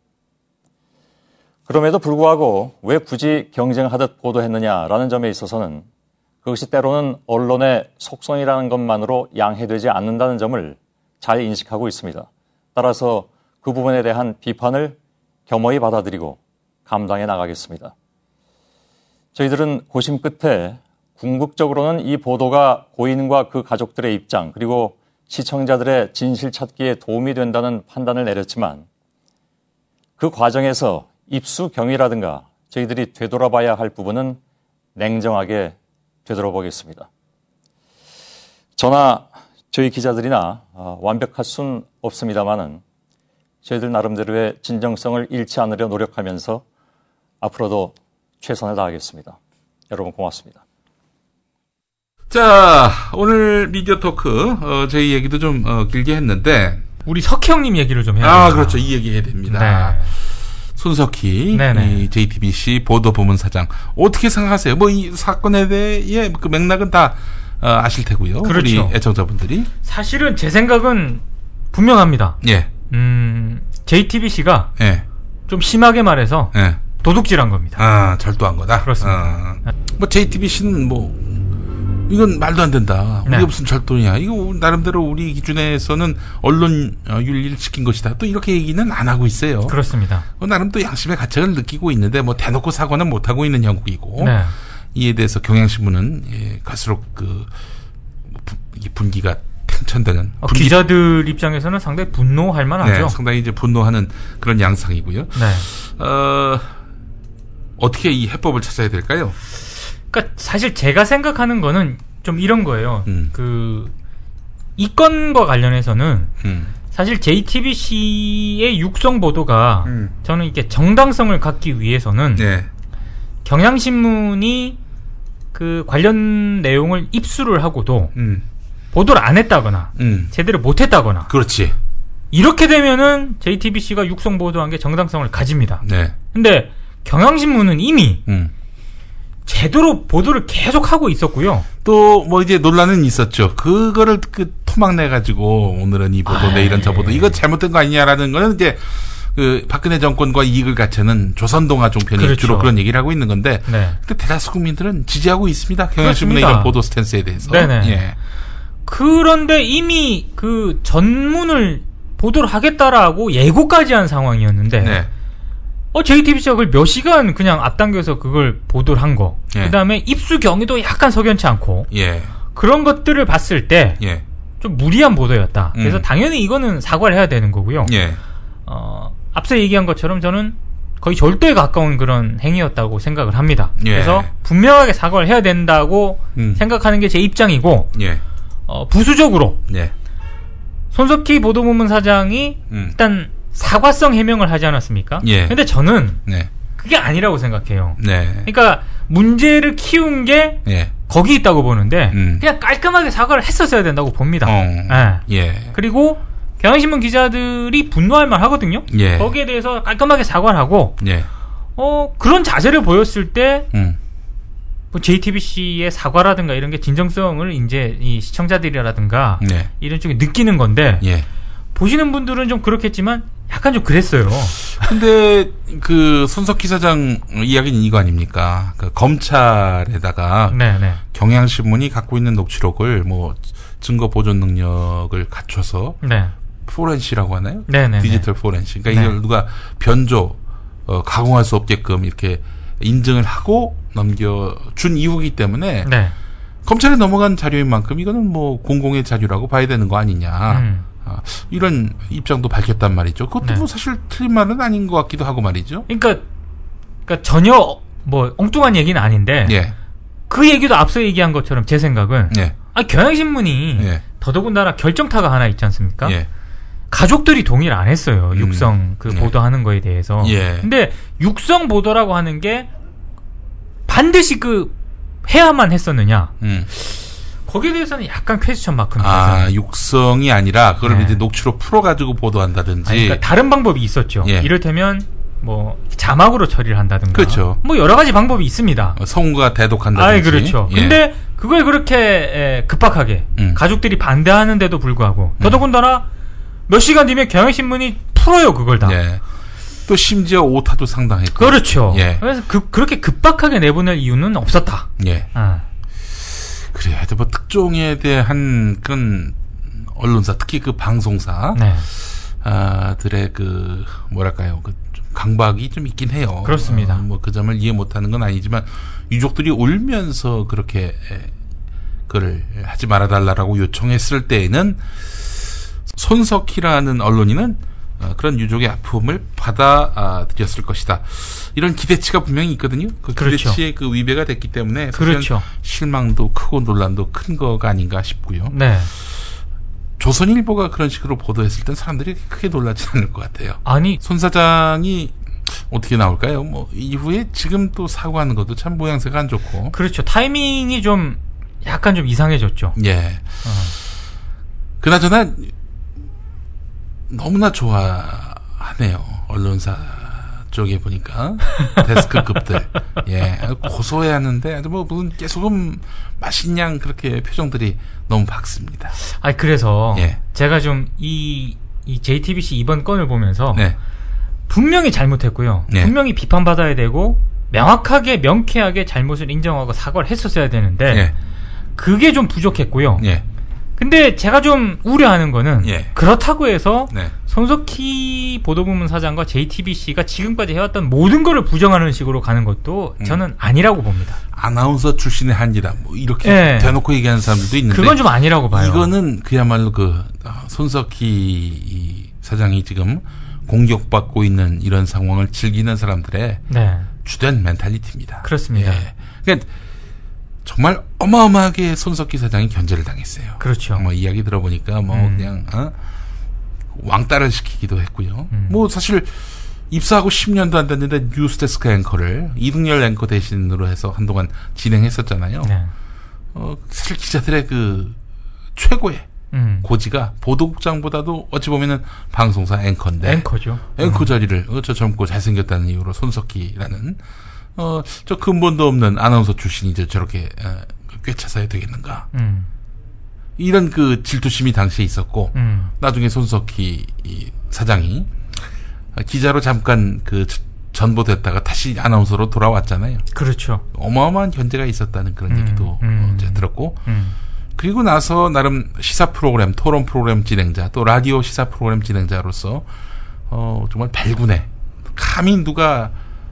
그럼에도 불구하고 왜 굳이 경쟁하듯 보도했느냐라는 점에 있어서는 그것이 때로는 언론의 속성이라는 것만으로 양해되지 않는다는 점을 잘 인식하고 있습니다. 따라서 그 부분에 대한 비판을 겸허히 받아들이고 감당해 나가겠습니다. 저희들은 고심 끝에 궁극적으로는 이 보도가 고인과 그 가족들의 입장 그리고 시청자들의 진실 찾기에 도움이 된다는 판단을 내렸지만 그 과정에서 입수 경위라든가 저희들이 되돌아봐야 할 부분은 냉정하게 되돌아보겠습니다. 저나 저희 기자들이나 완벽할 순 없습니다만은 저희들 나름대로의 진정성을 잃지 않으려 노력하면서 앞으로도 최선을 다하겠습니다. 여러분 고맙습니다. 자, 오늘 미디어 토크 저희 얘기도 좀 길게 했는데 우리 석희 형님 얘기를 좀 해야 됩니다. 아, 그렇죠. 이 얘기 해야 됩니다. 네. 손석희 이 JTBC 보도부문사장 어떻게 생각하세요? 뭐 이 사건에 대해 그 맥락은 다 아실 테고요. 그렇죠. 우리 애청자분들이 사실은 제 생각은 분명합니다. 예. JTBC가 예. 좀 심하게 말해서 예. 도둑질한 겁니다. 아, 절도한 거다. 그렇습니다. 뭐 JTBC는 뭐 이건 말도 안 된다. 이게 무슨 절도냐. 이거 나름대로 우리 기준에서는 언론 윤리를 지킨 것이다. 또 이렇게 얘기는 안 하고 있어요. 그렇습니다. 나름 또 양심의 가책을 느끼고 있는데 뭐 대놓고 사과는 못 하고 있는 형국이고 네. 이에 대해서 경향신문은 갈수록 분기가 팽천되는 기자들 입장에서는 상당히 분노할 만하죠. 네, 상당히 이제 분노하는 그런 양상이고요. 네. 어떻게 이 해법을 찾아야 될까요? 그러니까 사실 제가 생각하는 거는 좀 이런 거예요. 이 건과 관련해서는 사실 JTBC의 육성 보도가 저는 이게 정당성을 갖기 위해서는 네. 경향신문이 그 관련 내용을 입수를 하고도 보도를 안 했다거나 제대로 못 했다거나 그렇지. 이렇게 되면은 JTBC가 육성 보도한 게 정당성을 가집니다. 네. 근데 경향신문은 이미 제대로 보도를 계속 하고 있었고요. 또 뭐 이제 논란은 있었죠. 그거를 토막내 가지고 오늘은 이 보도, 내일은 저 보도 이거 잘못된 거 아니냐라는 거는 이제 그 박근혜 정권과 이익을 갖추는 조선동아 종편이 그렇죠. 주로 그런 얘기를 하고 있는 건데, 네. 근데 대다수 국민들은 지지하고 있습니다. 경향신문의 이런 보도 스탠스에 대해서. 네네. 예. 그런데 이미 그 전문을 보도를 하겠다라고 예고까지 한 상황이었는데. 네. JTBC가 그걸 몇 시간 그냥 앞당겨서 그걸 보도를 한 거. 예. 그 다음에 입수 경위도 약간 석연치 않고. 예. 그런 것들을 봤을 때. 예. 좀 무리한 보도였다. 그래서 당연히 이거는 사과를 해야 되는 거고요. 예. 앞서 얘기한 것처럼 저는 거의 절도에 가까운 그런 행위였다고 생각을 합니다. 예. 그래서 분명하게 사과를 해야 된다고 생각하는 게 제 입장이고. 예. 부수적으로. 예. 손석희 보도부문 사장이 일단 사과성 해명을 하지 않았습니까? 예. 근데 저는 네. 그게 아니라고 생각해요. 네. 그러니까 문제를 키운 게 예. 거기 있다고 보는데 그냥 깔끔하게 사과를 했었어야 된다고 봅니다. 예. 그리고 경향신문 기자들이 분노할 만하거든요. 예. 거기에 대해서 깔끔하게 사과를 하고 예. 그런 자세를 보였을 때 뭐 JTBC의 사과라든가 이런 게 진정성을 이제 이 시청자들이라든가 네. 이런 쪽에 느끼는 건데 예. 보시는 분들은 좀 그렇겠지만 약간 좀 그랬어요. 근데 그 손석희 사장 이야기는 이거 아닙니까? 그 검찰에다가 네네. 경향신문이 갖고 있는 녹취록을 뭐 증거 보존 능력을 갖춰서 네. 포렌시라고 하나요? 네네. 디지털 포렌시. 그러니까 이걸 누가 변조 가공할 수 없게끔 이렇게 인증을 하고 넘겨준 이후이기 때문에 네. 검찰에 넘어간 자료인 만큼 이거는 뭐 공공의 자료라고 봐야 되는 거 아니냐. 이런 입장도 밝혔단 말이죠. 그것도 네. 뭐 사실 틀린 말은 아닌 것 같기도 하고 말이죠. 그러니까 전혀 뭐 엉뚱한 얘기는 아닌데 예. 그 얘기도 앞서 얘기한 것처럼 제 생각은 예. 경향신문이 예. 더더군다나 결정타가 하나 있지 않습니까? 예. 가족들이 동의를 안 했어요. 육성 그 보도하는 거에 대해서. 예. 근데 육성 보도라고 하는 게 반드시 해야만 했었느냐? 거기에 대해서는 약간 퀘스천 마크입니다. 육성이 아니라 그걸 이제 녹취록 풀어가지고 보도한다든지. 그러니까 다른 방법이 있었죠. 예. 이를테면 뭐 자막으로 처리를 한다든가. 그렇죠. 뭐 여러 가지 방법이 있습니다. 성우가 대독한다든지. 그렇죠. 예. 근데 그걸 그렇게 급박하게 가족들이 반대하는데도 불구하고 더더군다나 몇 시간 뒤면 경향신문이 풀어요, 그걸 다. 예. 또 심지어 오타도 상당했고. 그렇죠. 예. 그래서 그렇게 급박하게 내보낼 이유는 없었다. 예. 그래요. 하여튼 뭐 특종에 대한 그런 언론사, 특히 그 방송사, 네. 들의 뭐랄까요, 좀 강박이 좀 있긴 해요. 그렇습니다. 뭐 그 점을 이해 못하는 건 아니지만 유족들이 울면서 그렇게 그걸 하지 말아달라고 요청했을 때에는 손석희라는 언론인은 그런 유족의 아픔을 받아들였을 것이다. 이런 기대치가 분명히 있거든요. 그 그렇죠. 기대치에 그 위배가 됐기 때문에 그렇죠. 실망도 크고 논란도 큰 거가 아닌가 싶고요. 네. 조선일보가 그런 식으로 보도했을 땐 사람들이 크게 놀라지 않을 것 같아요. 아니, 손 사장이 어떻게 나올까요? 뭐 이후에 지금 또 사과하는 것도 참 모양새가 안 좋고. 그렇죠. 타이밍이 좀 약간 좀 이상해졌죠. 예. 그나저나 너무나 좋아하네요. 언론사 쪽에 보니까 데스크급들 예 고소해하는데 아주 뭐 무슨 깨소금 맛있냥 그렇게 표정들이 너무 밝습니다. 아니 그래서 제가 좀 이 JTBC 이번 건을 보면서 분명히 잘못했고요. 분명히 비판받아야 되고 명확하게 명쾌하게 잘못을 인정하고 사과를 했었어야 되는데 그게 좀 부족했고요. 근데 제가 좀 우려하는 거는 그렇다고 해서 손석희 보도부문 사장과 JTBC가 지금까지 해왔던 모든 거를 부정하는 식으로 가는 것도 저는 아니라고 봅니다. 아나운서 출신의 한이다 뭐 이렇게 대놓고 얘기하는 사람들도 있는데 그건 좀 아니라고 봐요. 이거는 그야말로 그 손석희 사장이 지금 공격받고 있는 이런 상황을 즐기는 사람들의 주된 멘탈리티입니다. 그렇습니다. 그러니까 정말 어마어마하게 손석희 사장이 견제를 당했어요. 그렇죠. 뭐 이야기 들어보니까 뭐 그냥 왕따를 시키기도 했고요. 뭐 사실 입사하고 10년도 안 됐는데 뉴스데스크 앵커를 이등열 앵커 대신으로 해서 한동안 진행했었잖아요. 사실 기자들의 그 최고의 고지가 보도국장보다도 어찌 보면은 방송사 앵커인데 앵커죠. 앵커 자리를 저 젊고 잘생겼다는 이유로 손석희라는 저 근본도 없는 아나운서 출신이 이제 저렇게 꿰차서야 되겠는가. 이런 그 질투심이 당시에 있었고 나중에 손석희 사장이 기자로 잠깐 그 전보됐다가 다시 아나운서로 돌아왔잖아요. 그렇죠. 어마어마한 견제가 있었다는 그런 얘기도 제가 들었고 그리고 나서 나름 시사 프로그램, 토론 프로그램 진행자, 또 라디오 시사 프로그램 진행자로서 정말 발군에 감히 누가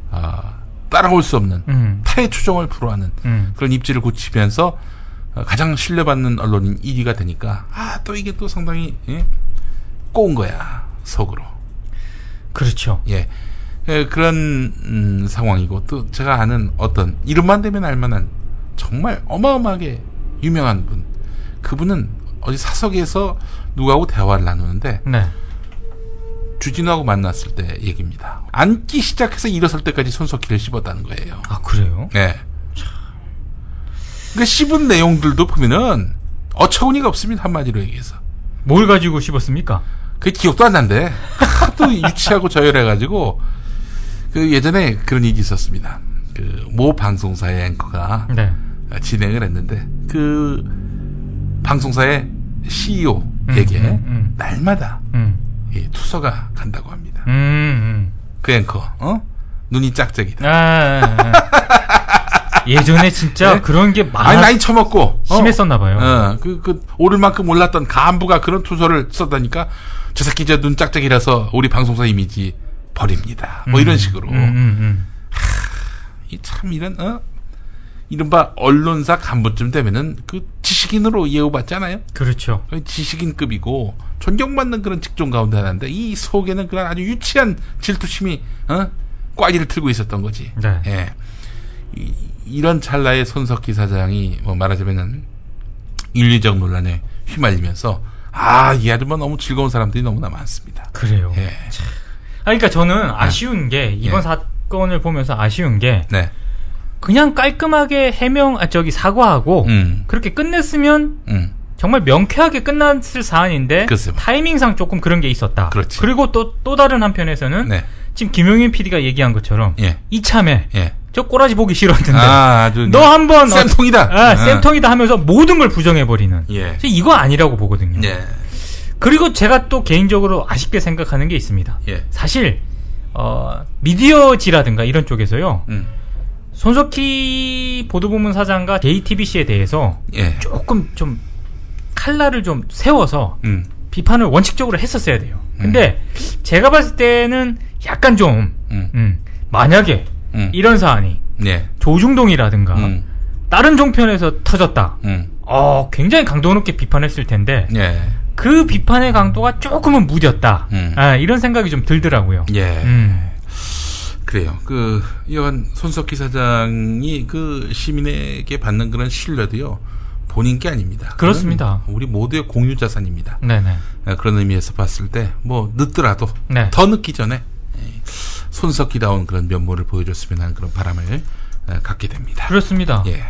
따라올 수 없는 타의 추종을 불허하는 그런 입지를 굳히면서 가장 신뢰받는 언론인 1위가 되니까 또 이게 또 상당히 꼬운 거야 속으로. 그렇죠. 그런 상황이고 또 제가 아는 어떤 이름만 대면 알만한 정말 어마어마하게 유명한 분, 그분은 어디 사석에서 누구하고 대화를 나누는데 주진우하고 만났을 때 얘기입니다. 앉기 시작해서 일어설 때까지 손석희를 씹었다는 거예요. 아 그래요? 그 씹은 내용들도 보면은 어처구니가 없습니다. 한마디로 얘기해서. 뭘 가지고 씹었습니까? 그 기억도 안 난대. 또 유치하고 저열해가지고 그 예전에 그런 일이 있었습니다. 그 모 방송사의 앵커가 진행을 했는데 그 방송사의 CEO에게 날마다 투서가 간다고 합니다. 그 앵커 눈이 짝짝이다. 예전에 진짜 그런 게 많아. 나이 처먹고 심했었나 봐요. 그 오를 만큼 올랐던 간부가 그런 투서를 썼다니까 저 새끼 저 눈 짝짝이라서 우리 방송사 이미지 버립니다. 뭐 이런 식으로. 참 이런 이른바 언론사 간부쯤 되면은 그 지식인으로 예우받잖아요. 그렇죠. 지식인급이고 존경받는 그런 직종 가운데 하나인데 이 속에는 그런 아주 유치한 질투심이 꽈리를 틀고 있었던 거지. 이런 찰나에 손석희 사장이 뭐 말하자면은 윤리적 논란에 휘말리면서 이 아줌마 너무 즐거운 사람들이 너무나 많습니다. 그래요. 그러니까 저는 아쉬운 게 이번 사건을 보면서 아쉬운 게 그냥 깔끔하게 사과하고 그렇게 끝냈으면 정말 명쾌하게 끝났을 사안인데 타이밍상 조금 그런 게 있었다. 그렇지. 그리고 또 다른 한편에서는 지금 김용민 PD가 얘기한 것처럼 이참에 저 꼬라지 보기 싫었는데 너 한번 쌤통이다. 쌤통이다 하면서 모든 걸 부정해버리는 이거 아니라고 보거든요. 그리고 제가 또 개인적으로 아쉽게 생각하는 게 있습니다. 사실 미디어지라든가 이런 쪽에서요 손석희 보도부문 사장과 JTBC에 대해서 조금 좀 칼날을 좀 세워서 비판을 원칙적으로 했었어야 돼요. 근데 제가 봤을 때는 약간 좀 만약에 이런 사안이 조중동이라든가 다른 종편에서 터졌다. 굉장히 강도 높게 비판했을 텐데 예. 그 비판의 강도가 조금은 무뎠다. 이런 생각이 좀 들더라고요. 예. 그래요. 이완 손석희 사장이 시민에게 받는 그런 신뢰도요. 본인 게 아닙니다. 그렇습니다. 우리 모두의 공유 자산입니다. 네네. 그런 의미에서 봤을 때 늦더라도 더 늦기 전에 손석희다운 그런 면모를 보여줬으면 하는 그런 바람을 갖게 됩니다. 그렇습니다. 예.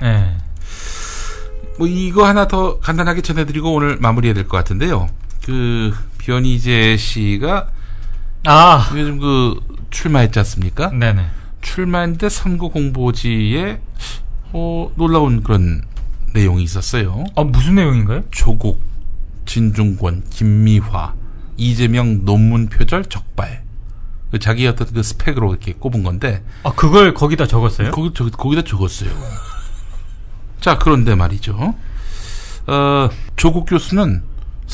이거 하나 더 간단하게 전해드리고 오늘 마무리해야 될 것 같은데요. 변희재 씨가 요즘 출마했지 않습니까? 네네. 출마했는데 선거 공보지에 놀라운 그런 내용이 있었어요. 무슨 내용인가요? 조국, 진중권, 김미화, 이재명 논문 표절 적발. 자기 어떤 스펙으로 이렇게 꼽은 건데. 그걸 거기다 적었어요? 거기다 적었어요. 자, 그런데 말이죠. 조국 교수는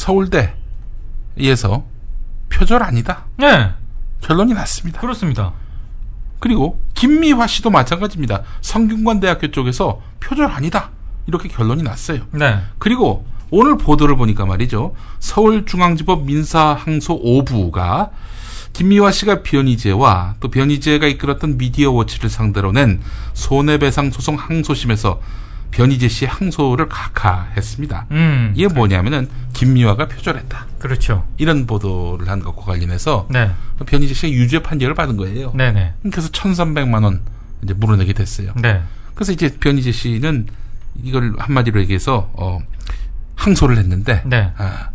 서울대에서 표절 아니다. 네. 결론이 났습니다. 그렇습니다. 그리고 김미화 씨도 마찬가지입니다. 성균관대학교 쪽에서 표절 아니다. 이렇게 결론이 났어요. 네. 그리고 오늘 보도를 보니까 말이죠. 서울중앙지법 민사항소 5부가 김미화 씨가 변희재와 또 변희재가 이끌었던 미디어워치를 상대로 낸 손해배상 소송 항소심에서 변희재 씨의 항소를 각하했습니다. 이게 뭐냐면은 김미화가 표절했다. 그렇죠. 이런 보도를 한 것과 관련해서 네. 변희재 씨가 유죄 판결을 받은 거예요. 네네. 그래서 1,300만 원 이제 물어내게 됐어요. 네. 그래서 이제 변희재 씨는 이걸 한마디로 얘기해서 항소를 했는데 네.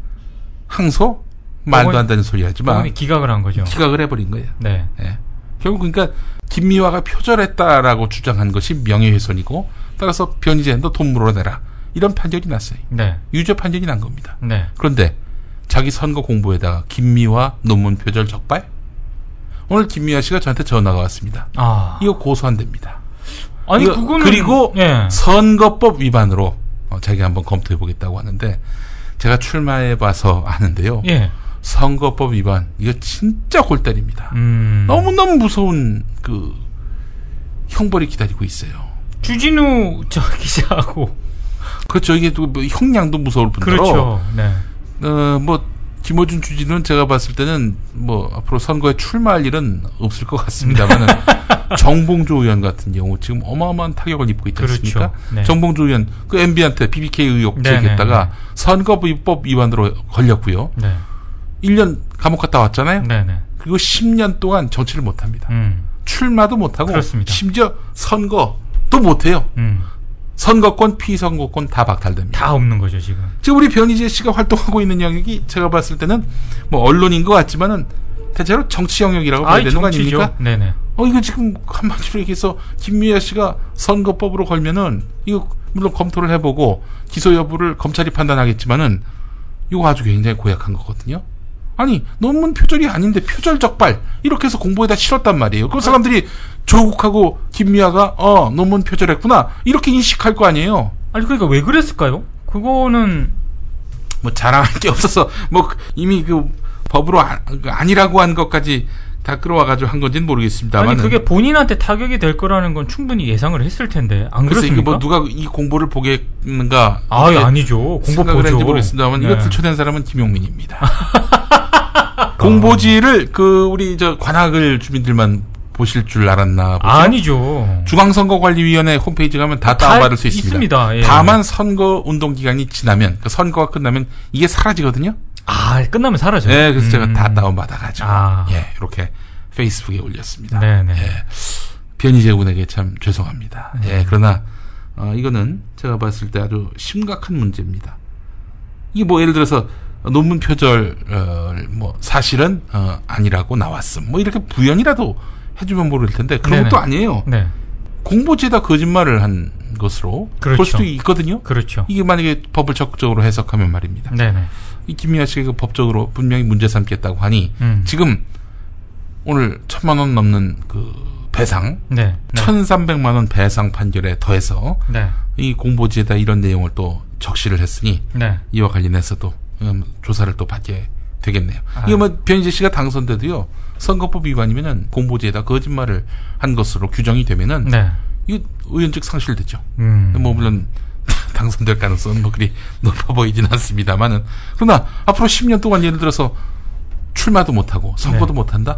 항소 말도 안 되는 소리 하지만 기각을 한 거죠. 기각을 해버린 거예요. 네. 예. 결국 그러니까 김미화가 표절했다라고 주장한 것이 명예훼손이고 따라서 변희재한테 돈 물어내라 이런 판결이 났어요. 네. 유죄 판결이 난 겁니다. 네. 그런데 자기 선거 공보에다가 김미화 논문 표절 적발? 오늘 김미화 씨가 저한테 전화가 왔습니다. 이거 고소한답니다. 아니 그거는 그리고 선거법 위반으로 자기가 한번 검토해보겠다고 하는데 제가 출마해봐서 아는데요. 예. 선거법 위반 이거 진짜 골 때립니다. 너무너무 무서운 형벌이 기다리고 있어요. 주진우 기자하고 그렇죠. 이게 또 형량도 무서울 뿐더러 그렇죠. 네. 김어준 주진우는 제가 봤을 때는 앞으로 선거에 출마할 일은 없을 것 같습니다만은 정봉주 의원 같은 경우 지금 어마어마한 타격을 입고 있지 않습니까? 그렇죠. 네. 정봉주 의원 MB한테 BBK 의혹 제기했다가 선거법 위반으로 걸렸고요. 네. 1년 감옥 갔다 왔잖아요. 네네. 그리고 10년 동안 정치를 못합니다. 출마도 못하고 그렇습니다. 심지어 선거도 못해요. 선거권, 피선거권 다 박탈됩니다. 다 없는 거죠 지금. 지금 우리 변희재 씨가 활동하고 있는 영역이 제가 봤을 때는 언론인 것 같지만은 대체로 정치 영역이라고 봐야 되는 거 아닙니까? 네네. 이거 지금 한마디로 얘기해서 김미화 씨가 선거법으로 걸면은 이거 물론 검토를 해보고 기소 여부를 검찰이 판단하겠지만은 이거 아주 굉장히 고약한 거거든요. 아니 논문 표절이 아닌데 표절 적발 이렇게 해서 공보에다 실었단 말이에요. 그 사람들이 조국하고 김미화가 논문 표절했구나 이렇게 인식할 거 아니에요. 아니 그러니까 왜 그랬을까요? 그거는 자랑할 게 없어서 이미 법으로 아니라고 한 것까지 다 끌어와가지고 한 건지는 모르겠습니다만. 아니 그게 본인한테 타격이 될 거라는 건 충분히 예상을 했을 텐데 안 그렇습니까? 그래서 누가 이 공보를 보겠는가? 아니죠. 공보 보죠. 했는지 모르겠습니다만 이거 들춰낸 사람은 김용민입니다. 공보지를 우리 관악을 주민들만 보실 줄 알았나 보죠? 아니죠. 중앙선거관리위원회 홈페이지 가면 다 다운받을 수 있습니다. 예. 다만 선거 운동 기간이 지나면 선거가 끝나면 이게 사라지거든요. 끝나면 사라져요. 네, 그래서 제가 다 다운받아가지고 이렇게 페이스북에 올렸습니다. 네네. 변희재 군에게 참 죄송합니다. 그러나 이거는 제가 봤을 때 아주 심각한 문제입니다. 이게 예를 들어서 논문 표절 사실은 아니라고 나왔음 이렇게 부연이라도 해주면 모를 텐데 그런 것도 아니에요. 네. 공보지에다 거짓말을 한 것으로 볼 수도 있거든요. 그렇죠. 이게 만약에 법을 적극적으로 해석하면 말입니다. 네네. 이 김미화 씨가 법적으로 분명히 문제 삼겠다고 하니 지금 오늘 1,000만 원 넘는 배상, 1,300만 원 배상 판결에 더해서 이 공보지에다 이런 내용을 또 적시를 했으니 이와 관련해서도 조사를 또 받게 되겠네요. 이거 변희재 씨가 당선돼도요 선거법 위반이면은 공보지에다 거짓말을 한 것으로 규정이 되면은 이거 의원직 상실되죠. 물론 당선될 가능성은 뭐 그리 높아 보이진 않습니다만은 그러나 앞으로 10년 동안 예를 들어서 출마도 못하고 선거도 못한다?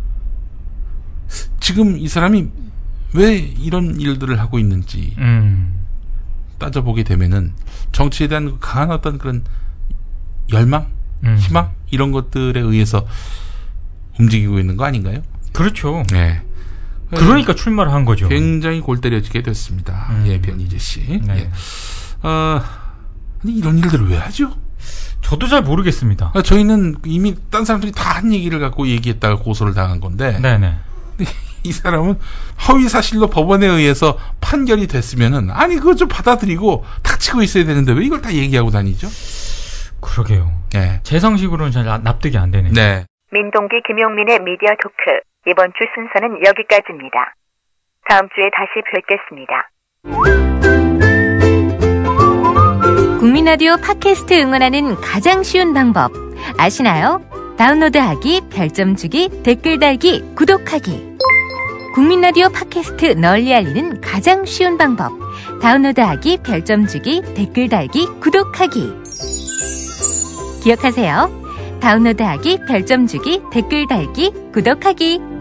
지금 이 사람이 왜 이런 일들을 하고 있는지 따져보게 되면은 정치에 대한 강한 어떤 그런 열망, 희망 이런 것들에 의해서 움직이고 있는 거 아닌가요? 그렇죠. 네. 그러니까 출마를 한 거죠. 굉장히 골 때려지게 됐습니다. 예, 변희재 씨. 네. 예. 아니 이런 일들을 왜 하죠? 저도 잘 모르겠습니다. 저희는 이미 딴 사람들이 다 한 얘기를 갖고 얘기했다가 고소를 당한 건데. 네네. 이 사람은 허위 사실로 법원에 의해서 판결이 됐으면은 아니 그거 좀 받아들이고 닥치고 있어야 되는데 왜 이걸 다 얘기하고 다니죠? 그러게요. 네. 제 상식으로는 잘 납득이 안 되네요. 네. 민동기 김용민의 미디어 토크 이번 주 순서는 여기까지입니다. 다음 주에 다시 뵙겠습니다. 국민라디오 팟캐스트 응원하는 가장 쉬운 방법 아시나요? 다운로드하기, 별점 주기, 댓글 달기, 구독하기. 국민라디오 팟캐스트 널리 알리는 가장 쉬운 방법. 다운로드하기, 별점 주기, 댓글 달기, 구독하기. 기억하세요. 다운로드하기, 별점 주기, 댓글 달기, 구독하기.